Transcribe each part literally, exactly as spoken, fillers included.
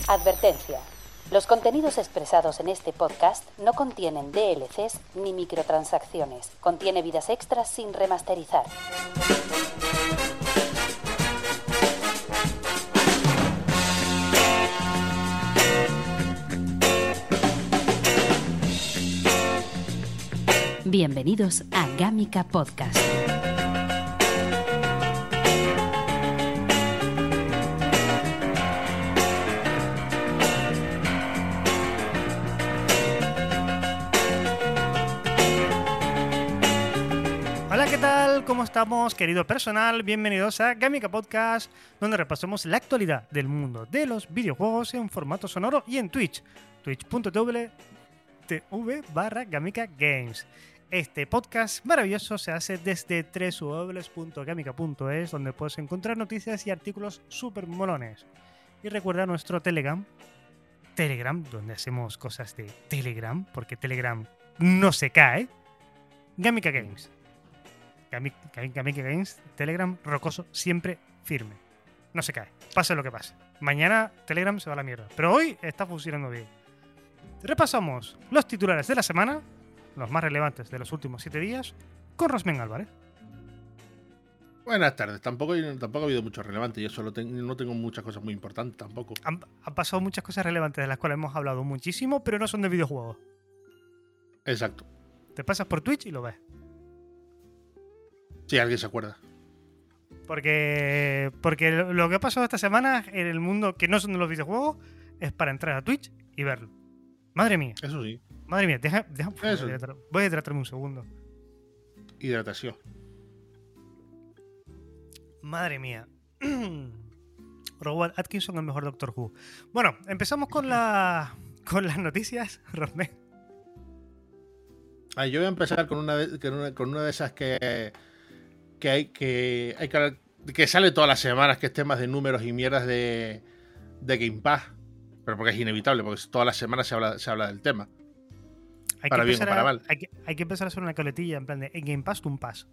Advertencia. Los contenidos expresados en este podcast no contienen D L Cs ni microtransacciones. Contiene vidas extras sin remasterizar. Bienvenidos a Gamika Podcast. Hola, ¿qué tal? ¿Cómo estamos, querido personal? Bienvenidos a Gamika Podcast, donde repasamos la actualidad del mundo de los videojuegos en formato sonoro y en Twitch, twitch.tv barra Gamika Games. Este podcast maravilloso se hace desde doble u doble u doble u punto gamika punto es, donde puedes encontrar noticias y artículos súper molones. Y recuerda nuestro Telegram, Telegram, donde hacemos cosas de Telegram, porque Telegram no se cae. Gamika Games. Gamika Games, Telegram rocoso, siempre firme. No se cae, pase lo que pase. Mañana Telegram se va a la mierda, pero hoy está funcionando bien. Repasamos los titulares de la semana, los más relevantes de los últimos siete días, con Rosmen Álvarez. Buenas tardes. Tampoco, tampoco ha habido mucho relevante. Yo solo tengo, no tengo muchas cosas muy importantes tampoco. Han, han pasado muchas cosas relevantes de las cuales hemos hablado muchísimo, pero no son de videojuegos. Exacto. Te pasas por Twitch y lo ves. Sí, alguien se acuerda. Porque, porque lo que ha pasado esta semana en el mundo que no son de los videojuegos es para entrar a Twitch y verlo. Madre mía. Eso sí. Madre mía, deja, deja, Eso. Voy, a hidratar, voy a hidratarme un segundo. Hidratación. Madre mía. Rowan Atkinson, el mejor Doctor Who. Bueno, empezamos con la con las noticias, Rosmen. Ah, yo voy a empezar con una de, con una, con una de esas que que hay que hay que, que sale todas las semanas, que es temas de números y mierdas de, de Game Pass. Pero porque es inevitable, porque todas las semanas se habla, se habla del tema. Hay para que bien o para a, mal. Hay que, hay que empezar a hacer una coletilla en plan de en Game Pass, tú un pass.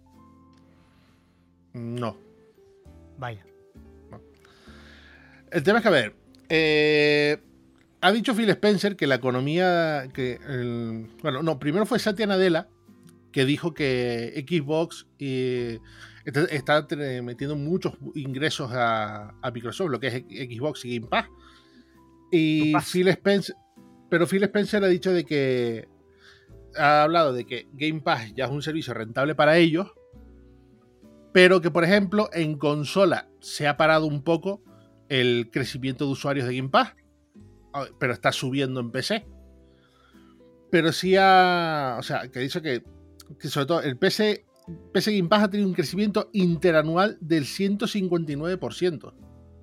No. Vaya. No. El tema es que, a ver, eh, ha dicho Phil Spencer que la economía, que el, bueno, no, primero fue Satya Nadella, que dijo que Xbox eh, está, está metiendo muchos ingresos a, a Microsoft, lo que es Xbox y Game Pass. Y Pass. Phil Spencer, pero Phil Spencer ha dicho de que ha hablado de que Game Pass ya es un servicio rentable para ellos, pero que, por ejemplo, en consola se ha parado un poco el crecimiento de usuarios de Game Pass, pero está subiendo en P C. Pero sí ha, o sea, que dice que, que sobre todo el P C, P C Game Pass ha tenido un crecimiento interanual del ciento cincuenta y nueve por ciento.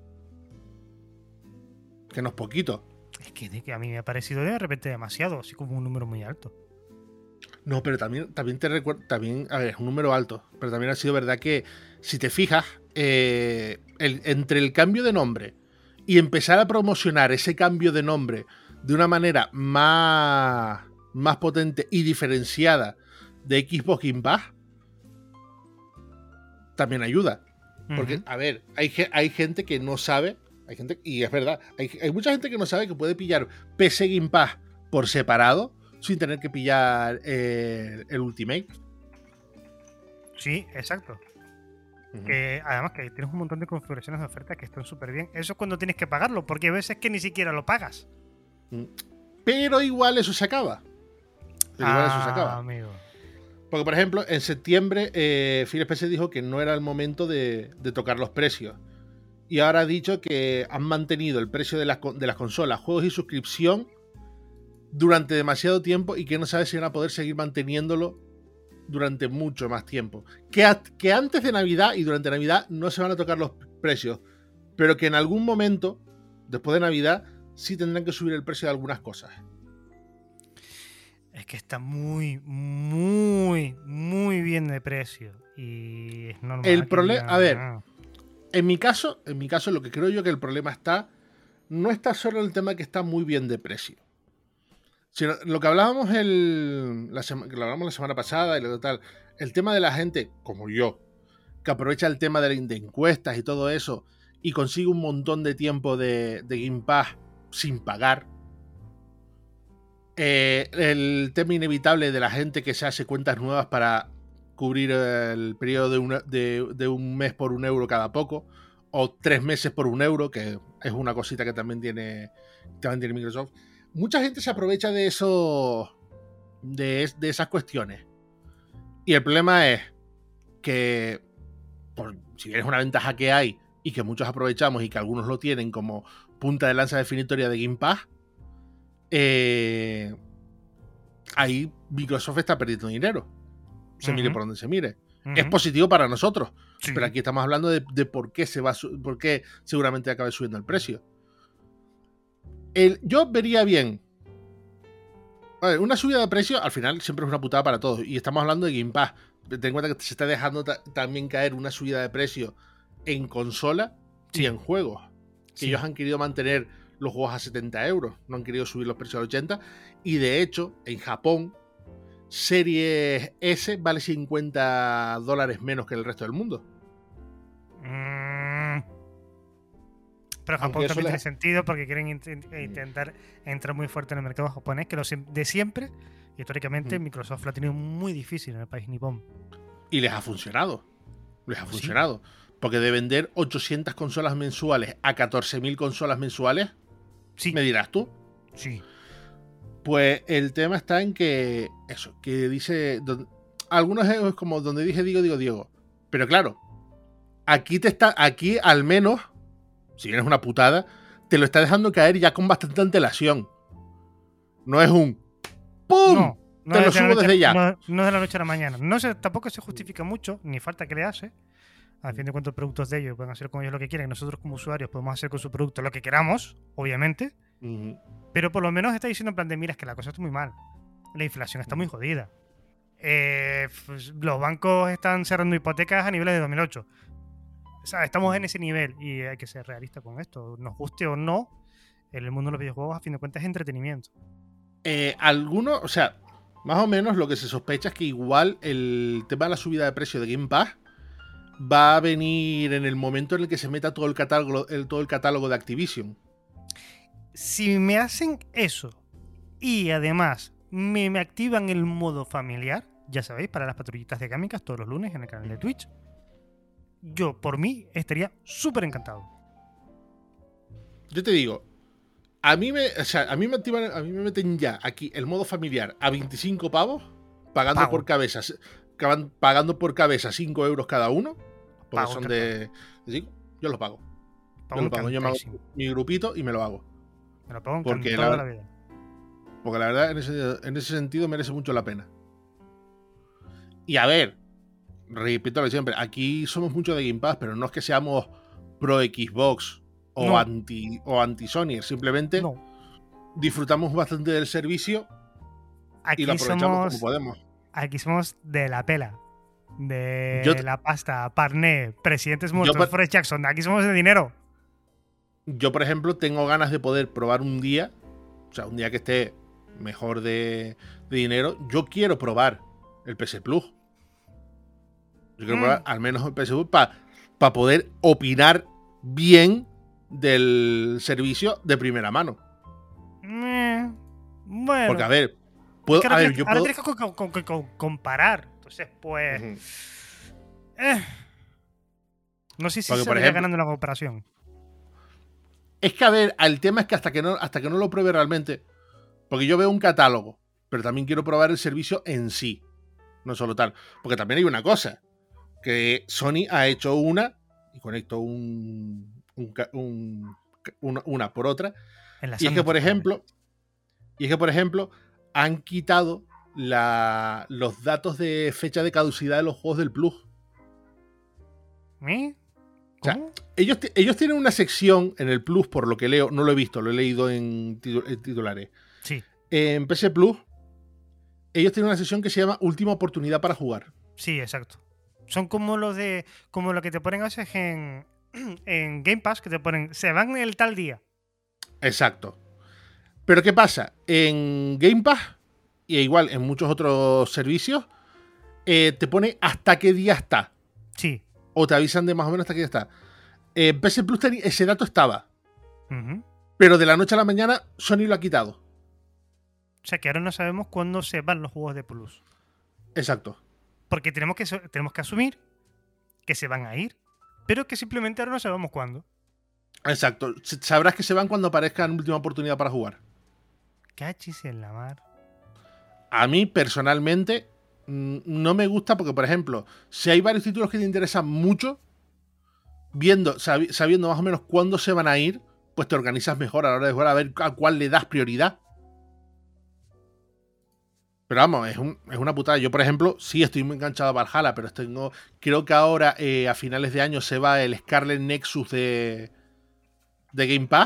Que no es poquito. Es que, de que a mí me ha parecido de repente demasiado, así como un número muy alto. No, pero también, también te recuerdo, también, a ver, es un número alto, pero también ha sido verdad que, si te fijas, eh, el, entre el cambio de nombre y empezar a promocionar ese cambio de nombre de una manera más, más potente y diferenciada de Xbox Game Pass, también ayuda. Porque, uh-huh. a ver, hay, hay gente que no sabe, hay gente, y es verdad, hay, hay mucha gente que no sabe que puede pillar P C Game Pass por separado sin tener que pillar eh, el Ultimate. Sí, exacto. Uh-huh. Que además que tienes un montón de configuraciones de oferta que están súper bien. Eso es cuando tienes que pagarlo, porque hay veces que ni siquiera lo pagas. Pero igual eso se acaba. Pero igual ah, eso se acaba. Amigo. Porque, por ejemplo, en septiembre eh, Phil Spencer dijo que no era el momento de, de tocar los precios. Y ahora ha dicho que han mantenido el precio de las, de las consolas, juegos y suscripción durante demasiado tiempo y que no sabe si van a poder seguir manteniéndolo durante mucho más tiempo. Que, a, que antes de Navidad y durante Navidad no se van a tocar los precios, pero que en algún momento, después de Navidad, sí tendrán que subir el precio de algunas cosas. Es que está muy, muy, muy bien de precio. Y es normal. El problema, ya... a ver, en mi caso, en mi caso, lo que creo yo que el problema está, no está solo en el tema que está muy bien de precio. Sino lo que hablábamos el, la, sema, que lo hablamos la semana pasada y lo tal, el tema de la gente, como yo, que aprovecha el tema de, de encuestas y todo eso y consigue un montón de tiempo de, de Game Pass sin pagar. Eh, el tema inevitable de la gente que se hace cuentas nuevas para cubrir el periodo de, una, de, de un mes por un euro cada poco, o tres meses por un euro, que es una cosita que también tiene, también tiene Microsoft. Mucha gente se aprovecha de eso, de, de esas cuestiones. Y el problema es que, por, si bien es una ventaja que hay y que muchos aprovechamos y que algunos lo tienen como punta de lanza definitoria de Game Pass, eh, ahí Microsoft está perdiendo dinero. Se uh-huh. mire por donde se mire. Uh-huh. Es positivo para nosotros, sí. Pero aquí estamos hablando de, de por qué se va, por qué seguramente acabe subiendo el precio. El, yo vería bien. A ver, una subida de precio al final siempre es una putada para todos. Y estamos hablando de Game Pass. Ten en cuenta que se está dejando ta- también caer una subida de precio en consola sí. y en juegos. Sí. Ellos han querido mantener los juegos a setenta euros. No han querido subir los precios a ochenta. Y de hecho, en Japón, Series S vale cincuenta dólares menos que el resto del mundo. Mm. Pero Japón Aunque también tiene es... sentido porque quieren int- intentar entrar muy fuerte en el mercado japonés, que lo de siempre, históricamente, mm. Microsoft lo ha tenido muy difícil en el país nipón. Y les ha funcionado. Les ha funcionado. ¿Sí? Porque de vender ochocientas consolas mensuales a catorce mil consolas mensuales, sí. ¿me dirás tú? Sí. Pues el tema está en que, eso, que dice, donde, algunos es como donde dije digo, digo, Diego. Pero claro, aquí te está, aquí al menos, si bien es una putada, te lo está dejando caer ya con bastante antelación. No es un ¡pum! No, no te lo subo noche, desde ya. No, no es de la noche a la mañana. No se, tampoco se justifica mucho, ni falta que le hace. A fin de cuentas, productos de ellos pueden hacer con ellos lo que quieran. Nosotros como usuarios podemos hacer con su producto lo que queramos, obviamente. Uh-huh. Pero por lo menos está diciendo en plan de, mira, es que la cosa está muy mal. La inflación está muy jodida. Eh, pues, los bancos están cerrando hipotecas a niveles de dos mil ocho. O sea, estamos en ese nivel y hay que ser realista con esto. Nos guste o no, en el mundo de los videojuegos, a fin de cuentas, es entretenimiento. Eh, algunos, o sea, más o menos lo que se sospecha es que igual el tema de la subida de precio de Game Pass va a venir en el momento en el que se meta todo el catálogo, el, todo el catálogo de Activision. Si me hacen eso y además me, me activan el modo familiar, ya sabéis, para las patrullitas de Gamicas todos los lunes en el canal de Twitch, yo por mí estaría súper encantado. Yo te digo, a mí me, o sea, a mí me activan, a mí me meten ya aquí el modo familiar a veinticinco pavos, pagando Pago. por cabeza, pagando por cabeza cinco euros cada uno, porque Pago, son de, de yo los pago. Pago yo lo pago, yo me hago mi grupito y me lo hago. Me lo pago porque toda la, la vida. Porque la verdad, en ese, en ese sentido, merece mucho la pena. Y a ver, repito lo de siempre, aquí somos mucho de Game Pass, pero no es que seamos pro Xbox o no. anti o anti Sony, simplemente no. disfrutamos bastante del servicio aquí y lo aprovechamos somos, como podemos. Aquí somos de la pela, de Yo, la pasta, Parné, presidentes muertos, Yo, Forrest Jackson, aquí somos de dinero. Yo, por ejemplo, tengo ganas de poder probar un día, o sea, un día que esté mejor de, de dinero, yo quiero probar el P S Plus. Yo quiero mm. probar al menos el P S Plus para pa poder opinar bien del servicio de primera mano. Mm, bueno. Porque, a ver, puedo, es que a ver, tienes, yo ahora puedo... tienes que con, con, con, comparar. Entonces, pues... Uh-huh. Eh, no sé si Porque, se vaya ejemplo, ganando la comparación. Es que, a ver, el tema es que hasta que no, hasta que no lo pruebe realmente, porque yo veo un catálogo, pero también quiero probar el servicio en sí, no solo tal. Porque también hay una cosa, que Sony ha hecho una, y conecto un, un, un, una, una por otra, y es que, por ejemplo, y es que, por ejemplo, han quitado la, los datos de fecha de caducidad de los juegos del Plus. ¿Eh? O sea, ellos, ellos tienen una sección en el Plus, por lo que leo, no lo he visto, lo he leído en, titu en titulares. Sí. En P S Plus, ellos tienen una sección que se llama Última Oportunidad para Jugar. Sí, exacto. Son como los de, como lo que te ponen a veces en, en Game Pass, que te ponen, se van el tal día. Exacto. Pero ¿qué pasa? En Game Pass, y igual en muchos otros servicios, eh, te pone hasta qué día está. Sí. O te avisan de más o menos hasta qué día está. En P S Plus ese dato estaba. Uh-huh. pero de la noche a la mañana Sony lo ha quitado. O sea que ahora no sabemos cuándo se van los juegos de Plus. Exacto. Porque tenemos que, tenemos que asumir que se van a ir, pero que simplemente ahora no sabemos cuándo. Exacto. Sabrás que se van cuando aparezca en última oportunidad para jugar. Cachis en la mar. A mí, personalmente, no me gusta porque, por ejemplo, si hay varios títulos que te interesan mucho, viendo, sab sabiendo más o menos cuándo se van a ir, pues te organizas mejor a la hora de jugar a ver a cuál le das prioridad. Pero vamos, es, un, es una putada. Yo, por ejemplo, sí estoy muy enganchado a Valhalla, pero tengo, creo que ahora, eh, a finales de año, se va el Scarlet Nexus de, de Game Pass.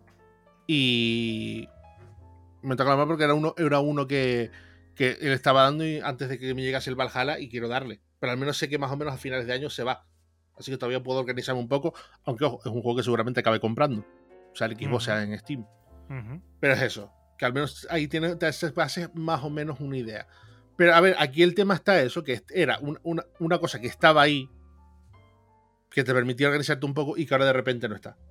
Y me toca la mano porque era uno, era uno que, que él estaba dando y antes de que me llegase el Valhalla y quiero darle. Pero al menos sé que más o menos a finales de año se va. Así que todavía puedo organizarme un poco. Aunque, ojo, es un juego que seguramente acabe comprando. O sea, el Xbox uh-huh. sea en Steam. Uh-huh. Pero es eso. Que al menos ahí tiene, te haces más o menos una idea. Pero a ver, aquí el tema está eso, que era un, una, una cosa que estaba ahí, que te permitía organizarte un poco y que ahora de repente no está.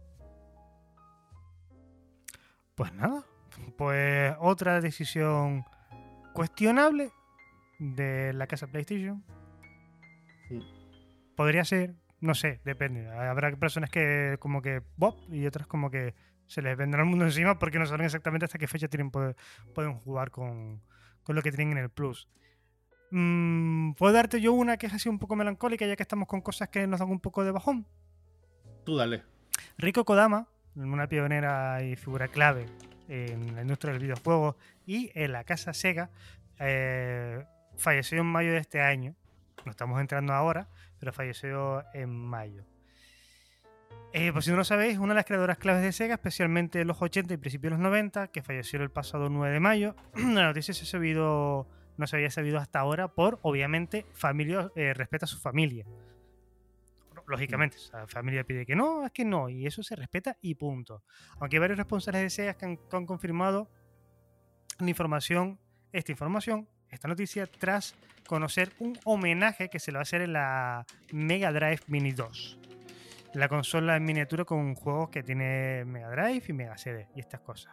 Pues nada, pues otra decisión cuestionable de la casa PlayStation. Mm. Podría ser, no sé, depende. Habrá personas que como que Bob y otras como que se les vendrá el mundo encima porque no saben exactamente hasta qué fecha tienen, pueden, pueden jugar con, con lo que tienen en el Plus. Mm, ¿Puedo darte yo una que es así un poco melancólica ya que estamos con cosas que nos dan un poco de bajón? Tú dale. Riko Kodama, una pionera y figura clave en la industria del videojuego y en la casa Sega, eh, falleció en mayo de este año. No estamos entrando ahora, pero falleció en mayo. Eh, pues si no lo sabéis, una de las creadoras claves de Sega, especialmente en los ochenta y principios de los noventa, que falleció el pasado nueve de mayo. La noticia se ha sabido, no se había sabido hasta ahora por, obviamente, familia, eh, respeta a su familia. Lógicamente, la familia pide que no, es que no, y eso se respeta y punto. Aunque hay varios responsables de Sega que han, que han confirmado la información, esta información, esta noticia, tras conocer un homenaje que se le va a hacer en la Mega Drive Mini dos. La consola en miniatura con juegos que tiene Mega Drive y Mega C D y estas cosas.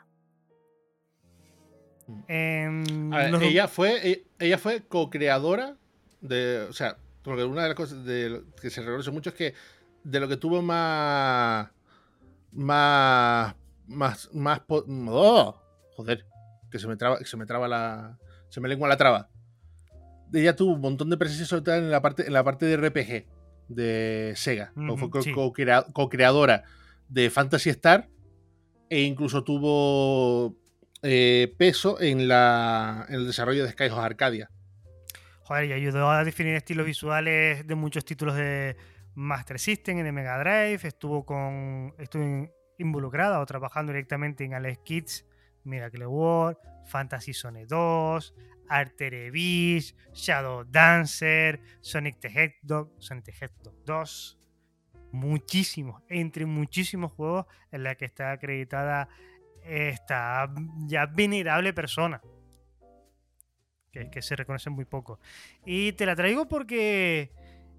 Eh, a ver, los... ella fue ella fue co-creadora de, o sea, porque una de las cosas de, que se reconoce mucho es que de lo que tuvo más más más más oh, joder, que se me traba, que se me traba la se me lengua la traba. Ella tuvo un montón de presencia sobre todo en la parte en la parte de R P G de Sega. Mm-hmm, fue co- sí. co-crea- co-creadora de Phantasy Star e incluso tuvo eh, peso en, la, en el desarrollo de Skyhawk Arcadia. Joder, y ayudó a definir estilos visuales de muchos títulos de Master System y de Mega Drive. Estuvo con estuvo involucrada o trabajando directamente en Alex Kids, Miracle World, Fantasy Zone dos, Altered Beast, Shadow Dancer, Sonic the Hedgehog, Sonic the Hedgehog dos, muchísimos, entre muchísimos juegos en los que está acreditada esta ya venerable persona, que, que se reconoce muy poco. Y te la traigo porque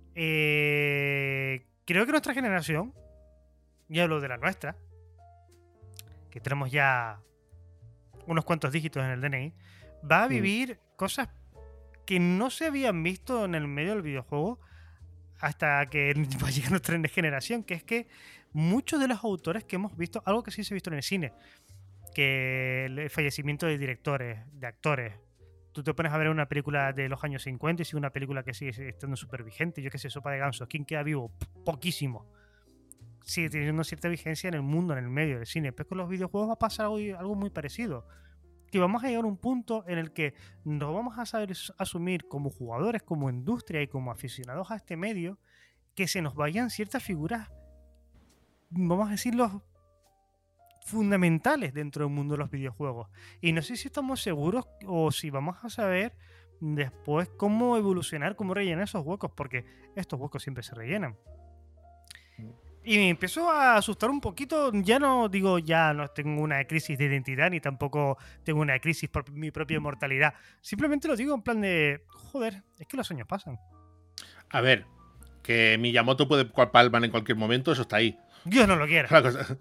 eh, creo que nuestra generación, y hablo de la nuestra, que tenemos ya unos cuantos dígitos en el D N I, va a vivir mm. cosas que no se habían visto en el medio del videojuego hasta que va a llegar nuestra generación, que es que muchos de los autores que hemos visto, algo que sí se ha visto en el cine, que el fallecimiento de directores, de actores, tú te pones a ver una película de los años cincuenta y si una película que sigue estando súper vigente, yo qué sé, Sopa de Gansos, ¿quién queda vivo? Poquísimo. Sigue teniendo cierta vigencia en el mundo, en el medio del cine, pero con los videojuegos va a pasar algo, algo muy parecido. Que vamos a llegar a un punto en el que nos vamos a saber asumir como jugadores, como industria y como aficionados a este medio, que se nos vayan ciertas figuras, vamos a decirlo, fundamentales dentro del mundo de los videojuegos. Y no sé si estamos seguros o si vamos a saber después cómo evolucionar, cómo rellenar esos huecos, porque estos huecos siempre se rellenan. Y me empezó a asustar un poquito. Ya no digo, ya no tengo una crisis de identidad, ni tampoco tengo una crisis por mi propia mortalidad. Simplemente lo digo en plan de, joder, es que los años pasan. A ver, que Miyamoto puede palmar en cualquier momento, eso está ahí. Dios no lo quiera. La cosa,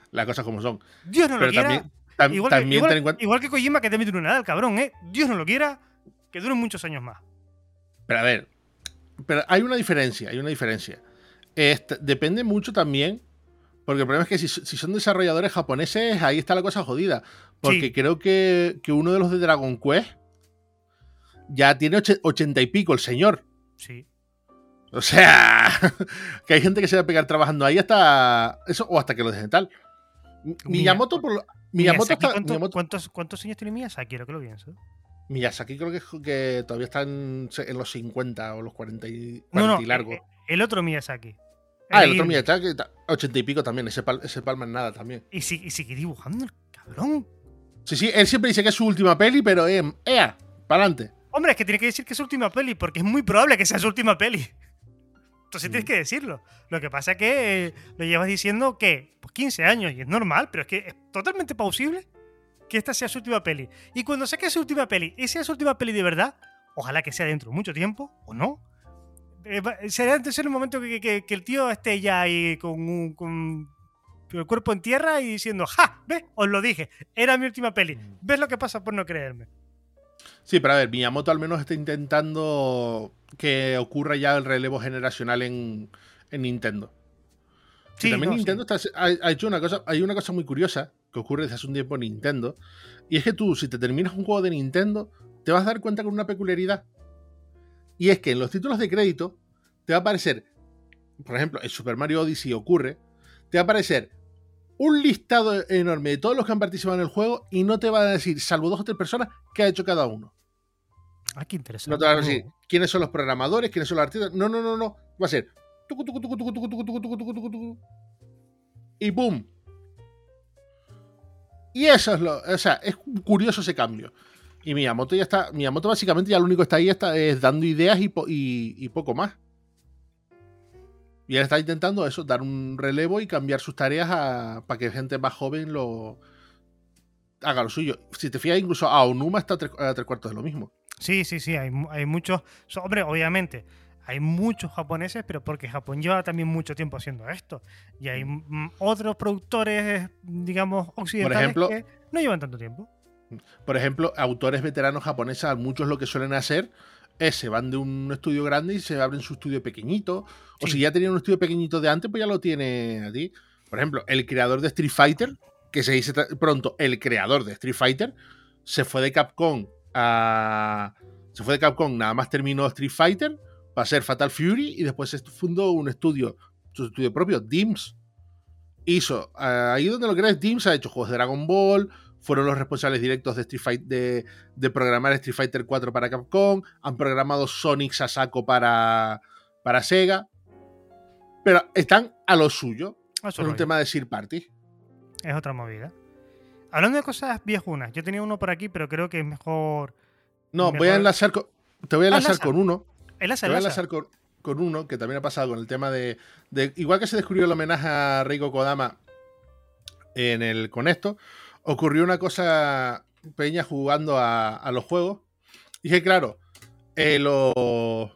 las cosas como son. Dios no lo Pero quiera. también, tam, igual, también que, igual, ten en cuenta... igual que Kojima, que te mete un Nadal, cabrón, ¿eh? Dios no lo quiera, que duren muchos años más. Pero a ver, pero hay una diferencia, hay una diferencia. Este, depende mucho también, porque el problema es que si, si son desarrolladores japoneses, ahí está la cosa jodida. Porque Sí. creo que, que uno de los de Dragon Quest ya tiene och ochenta y pico el señor. Sí. O sea, que hay gente que se va a pegar trabajando ahí hasta eso o hasta que lo dejen tal. Miyamoto, por lo, Miyamoto, está, ¿cuánto, Miyamoto ¿cuántos, ¿Cuántos años tiene Miyazaki? Ahora que lo pienso. Miyazaki creo que, que todavía está en, en los cincuenta o los cuarenta y, cuarenta no, no, y largo. El, el otro Miyazaki. Ah, el, el otro Miyazaki, ochenta y pico también, ese, pal, ese palma en nada también. Y, si, y sigue dibujando el cabrón. Sí, sí, él siempre dice que es su última peli, pero eh, ¡ea! ¡Para adelante! Hombre, es que tiene que decir que es su última peli, porque es muy probable que sea su última peli. Entonces mm. tienes que decirlo. Lo que pasa es que eh, lo llevas diciendo que pues quince años, y es normal, pero es que es totalmente plausible que esta sea su última peli. Y cuando saque su última peli, y sea su última peli de verdad, ojalá que sea dentro de mucho tiempo, o no, eh, será entonces el momento que, que, que el tío esté ya ahí con, un, con el cuerpo en tierra y diciendo, ¡ja! ¿Ves? Os lo dije, era mi última peli. ¿Ves lo que pasa por no creerme? Sí, pero a ver, Miyamoto al menos está intentando que ocurra ya el relevo generacional en, en Nintendo. Sí, y también no, Nintendo sí. está, ha, ha hecho una cosa, hay una cosa muy curiosa que ocurre desde hace un tiempo en Nintendo, y es que tú, si te terminas un juego de Nintendo, te vas a dar cuenta con una peculiaridad. Y es que en los títulos de crédito te va a aparecer, por ejemplo, en Super Mario Odyssey ocurre, te va a aparecer un listado enorme de todos los que han participado en el juego y no te va a decir, salvo dos o tres personas, qué ha hecho cada uno. Ah, qué interesante. No te va a decir quiénes son los programadores, quiénes son los artistas. No, no, no, no. Va a ser tucu, tucu, tucu, tucu, tucu, tucu, tucu, tucu, tucu, tucu, y boom. Y eso es lo. O sea, es curioso ese cambio. Y Miyamoto ya está. Miyamoto básicamente ya lo único que está ahí está, es dando ideas y, po, y, y poco más. Y él está intentando eso, dar un relevo y cambiar sus tareas a, para que gente más joven lo haga lo suyo. Si te fijas, incluso a Onuma está a tres, a tres cuartos de lo mismo. Sí, sí, sí, hay, hay muchos. Hombre, obviamente, hay muchos japoneses, pero porque Japón lleva también mucho tiempo haciendo esto. Y hay mm, otros productores, digamos, occidentales por ejemplo, que no llevan tanto tiempo. Por ejemplo, autores veteranos japoneses, muchos lo que suelen hacer es se van de un estudio grande y se abren su estudio pequeñito. O sí. Si ya tenían un estudio pequeñito de antes, pues ya lo tiene a ti. Por ejemplo, el creador de Street Fighter, que se dice pronto, el creador de Street Fighter, se fue de Capcom a... Se fue de Capcom, nada más terminó Street Fighter para hacer Fatal Fury y después fundó un estudio, su estudio propio, Dims. Hizo, ahí donde lo crees, Dims ha hecho juegos de Dragon Ball, fueron los responsables directos de Street Fighter, de, de programar Street Fighter cuatro para Capcom, han programado Sonic Sasako para, para Sega, pero están a lo suyo, es un tema de Third Party. Es otra movida. Hablando de cosas viejunas, yo tenía uno por aquí, pero creo que es mejor... No, mejor... voy a enlazar con, te voy a enlazar enlaza. con uno. Enlaza, te voy a enlaza. enlazar con, con uno que también ha pasado con el tema de, de... Igual que se descubrió el homenaje a Reiko Kodama en el, con esto, ocurrió una cosa pequeña jugando a, a los juegos. Y que claro, eh, los...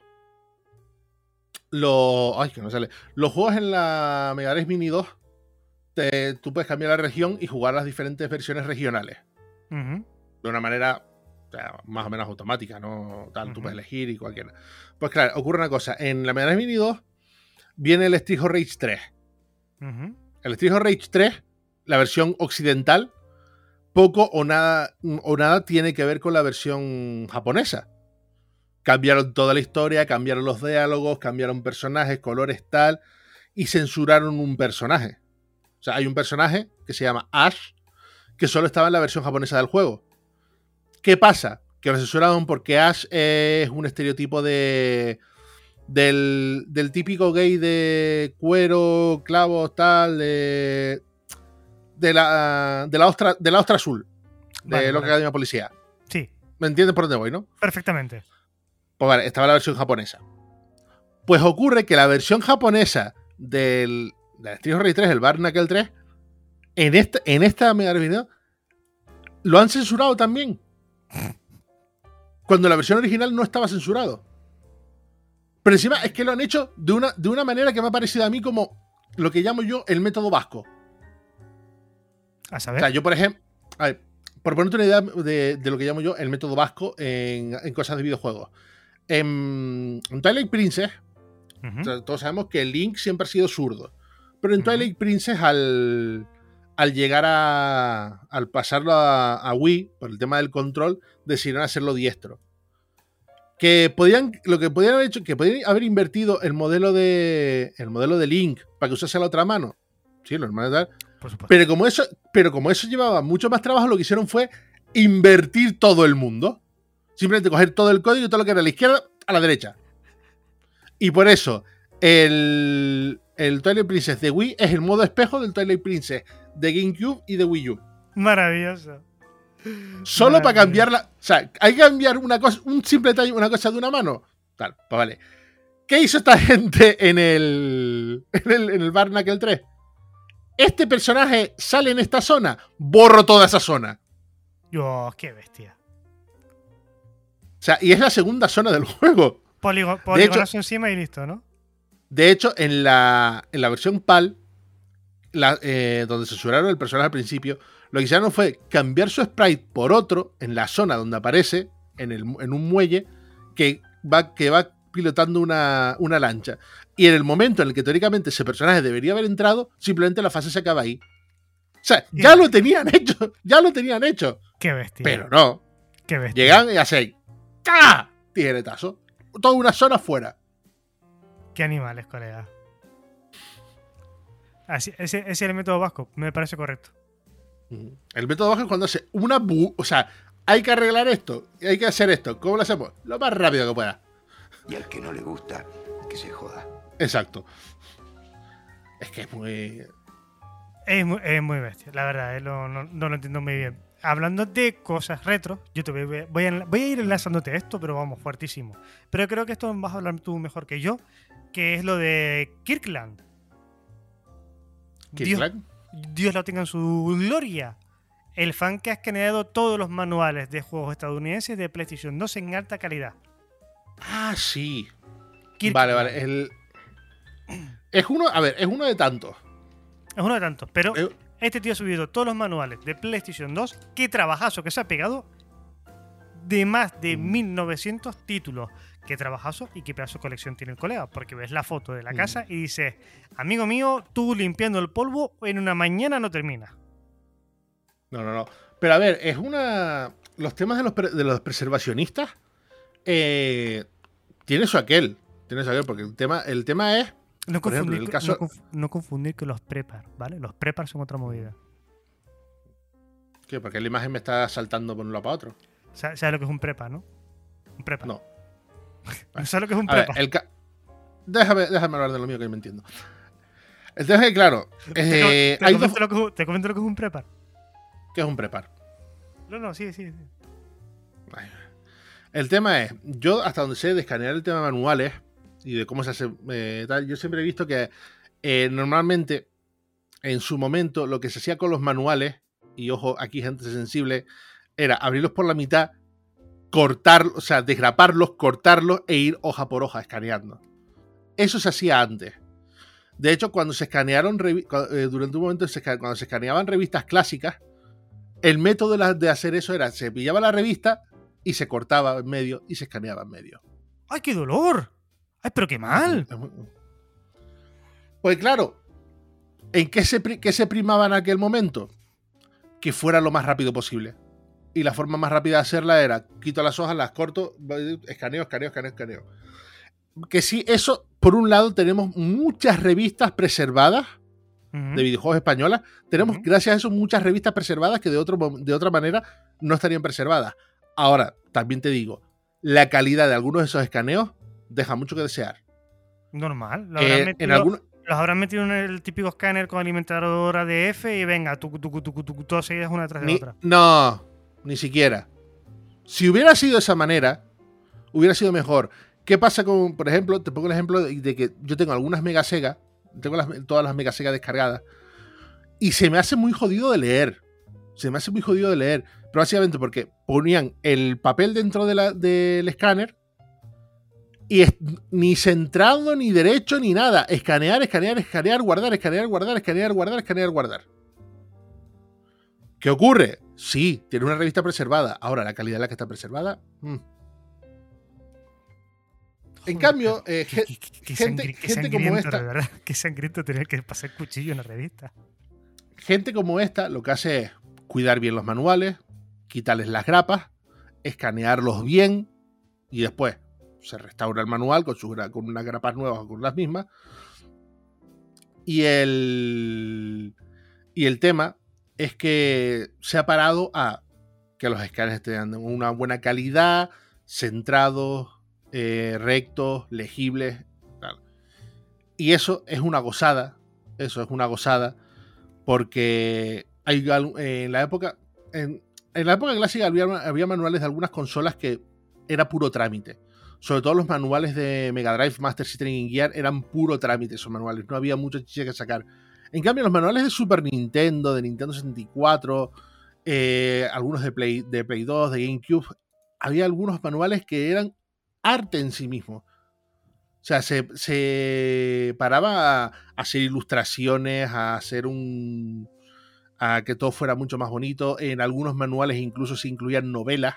Los... Ay, que no sale. Los juegos en la Mega Drive Mini dos, te, tú puedes cambiar la región y jugar las diferentes versiones regionales. Uh-huh. De una manera... O sea, más o menos automática, ¿no? Tal, uh-huh. Tú puedes elegir y cualquiera. Pues claro, ocurre una cosa. En la Mega Drive Mini dos viene el Street of Rage tres. Uh-huh. El Street of Rage tres, la versión occidental, poco o nada, o nada tiene que ver con la versión japonesa. Cambiaron toda la historia, cambiaron los diálogos, cambiaron personajes, colores, tal, y censuraron un personaje. O sea, hay un personaje que se llama Ash, que solo estaba en la versión japonesa del juego. ¿Qué pasa? Que lo censuraron porque Ash es un estereotipo de del, del típico gay de cuero, clavos, tal, de, de, la, de, la, ostra, de la ostra azul, de vale, lo vale. que hay en la policía. Sí. ¿Me entiendes por dónde voy, no? Perfectamente. Pues vale, estaba la versión japonesa. Pues ocurre que la versión japonesa del, del Street of Rage tres, el Bare Knuckle tres, en esta, en esta Mega Drive lo han censurado también. Cuando la versión original no estaba censurado. Pero encima es que lo han hecho de una, de una manera que me ha parecido a mí como lo que llamo yo el método vasco. A saber. O sea, yo, por ejemplo, a ver, por ponerte una idea de, de lo que llamo yo el método vasco en, en cosas de videojuegos. En, en Twilight Princess, Uh-huh. o sea, todos sabemos que Link siempre ha sido zurdo. Pero en Uh-huh. Twilight Princess, al, al llegar a. al pasarlo a, a Wii, por el tema del control, decidieron hacerlo diestro. Que podían. Lo que podían haber hecho, que podían haber invertido el modelo de. el modelo de Link para que usase la otra mano. Sí, lo normal es dar. Por supuesto. Pero como eso, pero como eso llevaba mucho más trabajo, lo que hicieron fue invertir todo el mundo. Simplemente coger todo el código y todo lo que era a la izquierda a la derecha. Y por eso, el, el Twilight Princess de Wii es el modo espejo del Twilight Princess de GameCube y de Wii U. Maravilloso. Solo Maravilloso. para cambiarla. O sea, hay que cambiar una cosa, un simple detalle, una cosa de una mano. Tal, pues vale. ¿Qué hizo esta gente en el. en el, en el Barnacle tres? Este personaje sale en esta zona, borro toda esa zona. Dios, qué bestia. O sea, y es la segunda zona del juego. Poligo, De poligonazo hecho- encima y listo, ¿no? De hecho, en la, en la versión PAL, la, eh, donde censuraron el personaje al principio, lo que hicieron fue cambiar su sprite por otro en la zona donde aparece, en, el, en un muelle, que va, que va pilotando una, una lancha. Y en el momento en el que teóricamente ese personaje debería haber entrado, simplemente la fase se acaba ahí. O sea, ya lo tenían hecho, ya lo tenían hecho. Qué bestia. Pero no, Qué bestia. llegan y hacen ¡ca! Tijeretazo. Toda una zona fuera. Qué animales, colega. Así, ese, ese es el método vasco, me parece correcto. El método bajo es cuando hace una bu... O sea, hay que arreglar esto, hay que hacer esto. ¿Cómo lo hacemos? Lo más rápido que pueda. Y al que no le gusta, que se joda. Exacto. Es que es muy... Es muy, es muy bestia, la verdad, eh, lo- no, no lo entiendo muy bien. Hablando de cosas retro, yo te voy, voy, a, voy a ir enlazándote esto, pero vamos, fuertísimo. Pero creo que esto vas a hablar tú mejor que yo, que es lo de Kirkland. Dios, Kirkland. Dios lo tenga en su gloria. El fan que ha escaneado todos los manuales de juegos estadounidenses de PlayStation dos en alta calidad. Ah, sí. Kirkland. Vale, vale. El... Es uno... A ver, es uno de tantos. Es uno de tantos, pero Eh, este tío ha subido todos los manuales de PlayStation dos. Qué trabajazo que se ha pegado de más de mil novecientos títulos. Qué trabajazo y qué pedazo de colección tiene el colega. Porque ves la foto de la Mm. casa y dices, amigo mío, tú limpiando el polvo en una mañana no termina. No, no, no. Pero a ver, es una... Los temas de los, pre- de los preservacionistas eh, tiene su aquel. Tiene su aquel, porque el tema, el tema es... No Por ejemplo, confundir, en el con- caso- no conf- no confundir con los prepar, ¿vale? Los prepar son otra movida. ¿Qué? Porque la imagen me está saltando por un lado para otro. Sa- ¿Sabes lo que es un prepar, no? Un prepar. No. ¿No sabes lo que es un A ver, prepar? el ca- déjame, déjame hablar de lo mío que yo me entiendo. El tema es que, claro, te, co- eh, te hay comento dos... lo que, es un- te comento lo que es un prepar. ¿Qué es un prepar? No, no, sí, sí. sí. Ay. El tema es, yo hasta donde sé de escanear el tema de manuales y de cómo se hace eh, tal, yo siempre he visto que eh, normalmente en su momento lo que se hacía con los manuales, y ojo, aquí gente sensible, era abrirlos por la mitad, cortar, o sea, desgraparlos, cortarlos e ir hoja por hoja escaneando. Eso se hacía antes. De hecho, cuando se escanearon, revi- cu- eh, durante un momento, se esca- cuando se escaneaban revistas clásicas, el método de, la- de hacer eso era, se pillaba la revista y se cortaba en medio y se escaneaba en medio. ¡Ay, qué dolor! ¡Ay, pero qué mal! Pues claro, ¿en qué se, pri- qué se primaba en aquel momento? Que fuera lo más rápido posible. Y la forma más rápida de hacerla era, quito las hojas, las corto, escaneo, escaneo, escaneo, escaneo. Que sí, eso, por un lado, tenemos muchas revistas preservadas Ujú. de videojuegos españolas. Tenemos, Ujú. gracias a eso, muchas revistas preservadas que de, otro, mo- de otra manera no estarían preservadas. Ahora, también te digo, la calidad de algunos de esos escaneos deja mucho que desear. Normal. Lo Eh, habrán en metido- algunos... Los habrán metido en el típico escáner con alimentador A D F y venga, tucu, tucu, tucu, tucu, todas seguidas una tras de Ni- otra. no, ni siquiera. Si hubiera sido de esa manera, hubiera sido mejor. ¿Qué pasa con, por ejemplo, te pongo el ejemplo de, de que yo tengo algunas Mega Sega, tengo las- todas las Mega Sega descargadas, y se me hace muy jodido de leer. Se me hace muy jodido de leer. Pero básicamente porque ponían el papel dentro de la- del escáner y es, ni centrado, ni derecho, ni nada. Escanear, escanear, escanear, guardar, escanear, guardar, escanear, guardar, escanear, guardar. ¿Qué ocurre? Sí, tiene una revista preservada. Ahora, la calidad de la que está preservada. Mm. En cambio, eh, qué, ge- qué- qué- qué gente, sangri- qué gente como sangriento, esta, de verdad. Qué sangriento tener que pasar cuchillo en la revista. gente como esta, lo que hace es cuidar bien los manuales, quitarles las grapas, escanearlos bien y después se restaura el manual con, sus, gra- con unas grapas nuevas o con las mismas. Y el, y el tema es que se ha parado a que los escáneres estén de una buena calidad, centrados, eh, rectos, legibles. Tal. Y eso es una gozada. Eso es una gozada. Porque hay, en la época. En, en la época clásica había, había manuales de algunas consolas que era puro trámite. Sobre todo los manuales de Mega Drive, Master System y Game Gear eran puro trámite esos manuales. No había mucho chiche que sacar. En cambio, los manuales de Super Nintendo, de Nintendo sesenta y cuatro, eh, algunos de Play, de Play dos, de GameCube, había algunos manuales que eran arte en sí mismo. O sea, se, se paraba a hacer ilustraciones, a hacer un... a que todo fuera mucho más bonito. En algunos manuales incluso se incluían novelas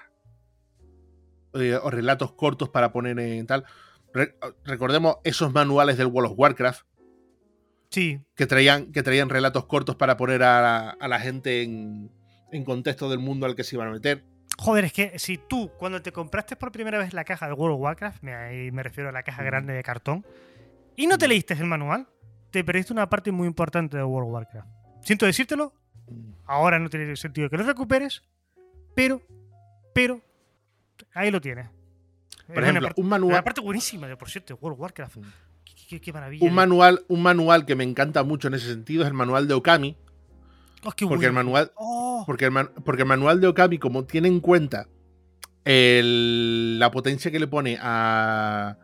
eh, o relatos cortos para poner en tal. Re- recordemos esos manuales del World of Warcraft. Sí. Que traían, que traían relatos cortos para poner a la, a la gente en, en contexto del mundo al que se iban a meter. Joder, es que si tú, cuando te compraste por primera vez la caja de World of Warcraft, me, ahí me refiero a la caja Mm. grande de cartón, y no te leíste el manual, te perdiste una parte muy importante de World of Warcraft. Siento decírtelo, ahora no tiene sentido que lo recuperes, pero, pero, ahí lo tienes. Por ejemplo, parte, un manual... Una parte buenísima, de por cierto, de World of Warcraft. Qué, qué, qué maravilla. Un manual, un manual que me encanta mucho en ese sentido es el manual de Okami. Oh, qué Porque el bueno. manual, Oh. porque, el man, porque el manual de Okami, como tiene en cuenta el, la potencia que le pone a,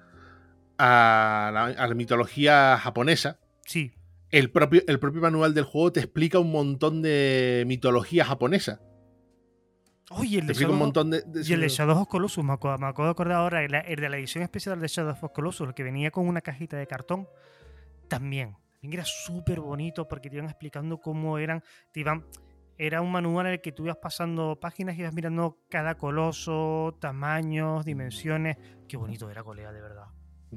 a, la, a la mitología japonesa, Sí. el propio, el propio manual del juego te explica un montón de mitología japonesa. Oye, el Te de explica un Shadow, montón de, de y el de Shadow of Colossus, me acabo, me acabo de acordar ahora, el, el de la edición especial de Shadow of Colossus, el que venía con una cajita de cartón, también. También era súper bonito porque te iban explicando cómo eran, te iban, era un manual en el que tú ibas pasando páginas y ibas mirando cada coloso, tamaños, dimensiones. Qué bonito era, colega, de verdad.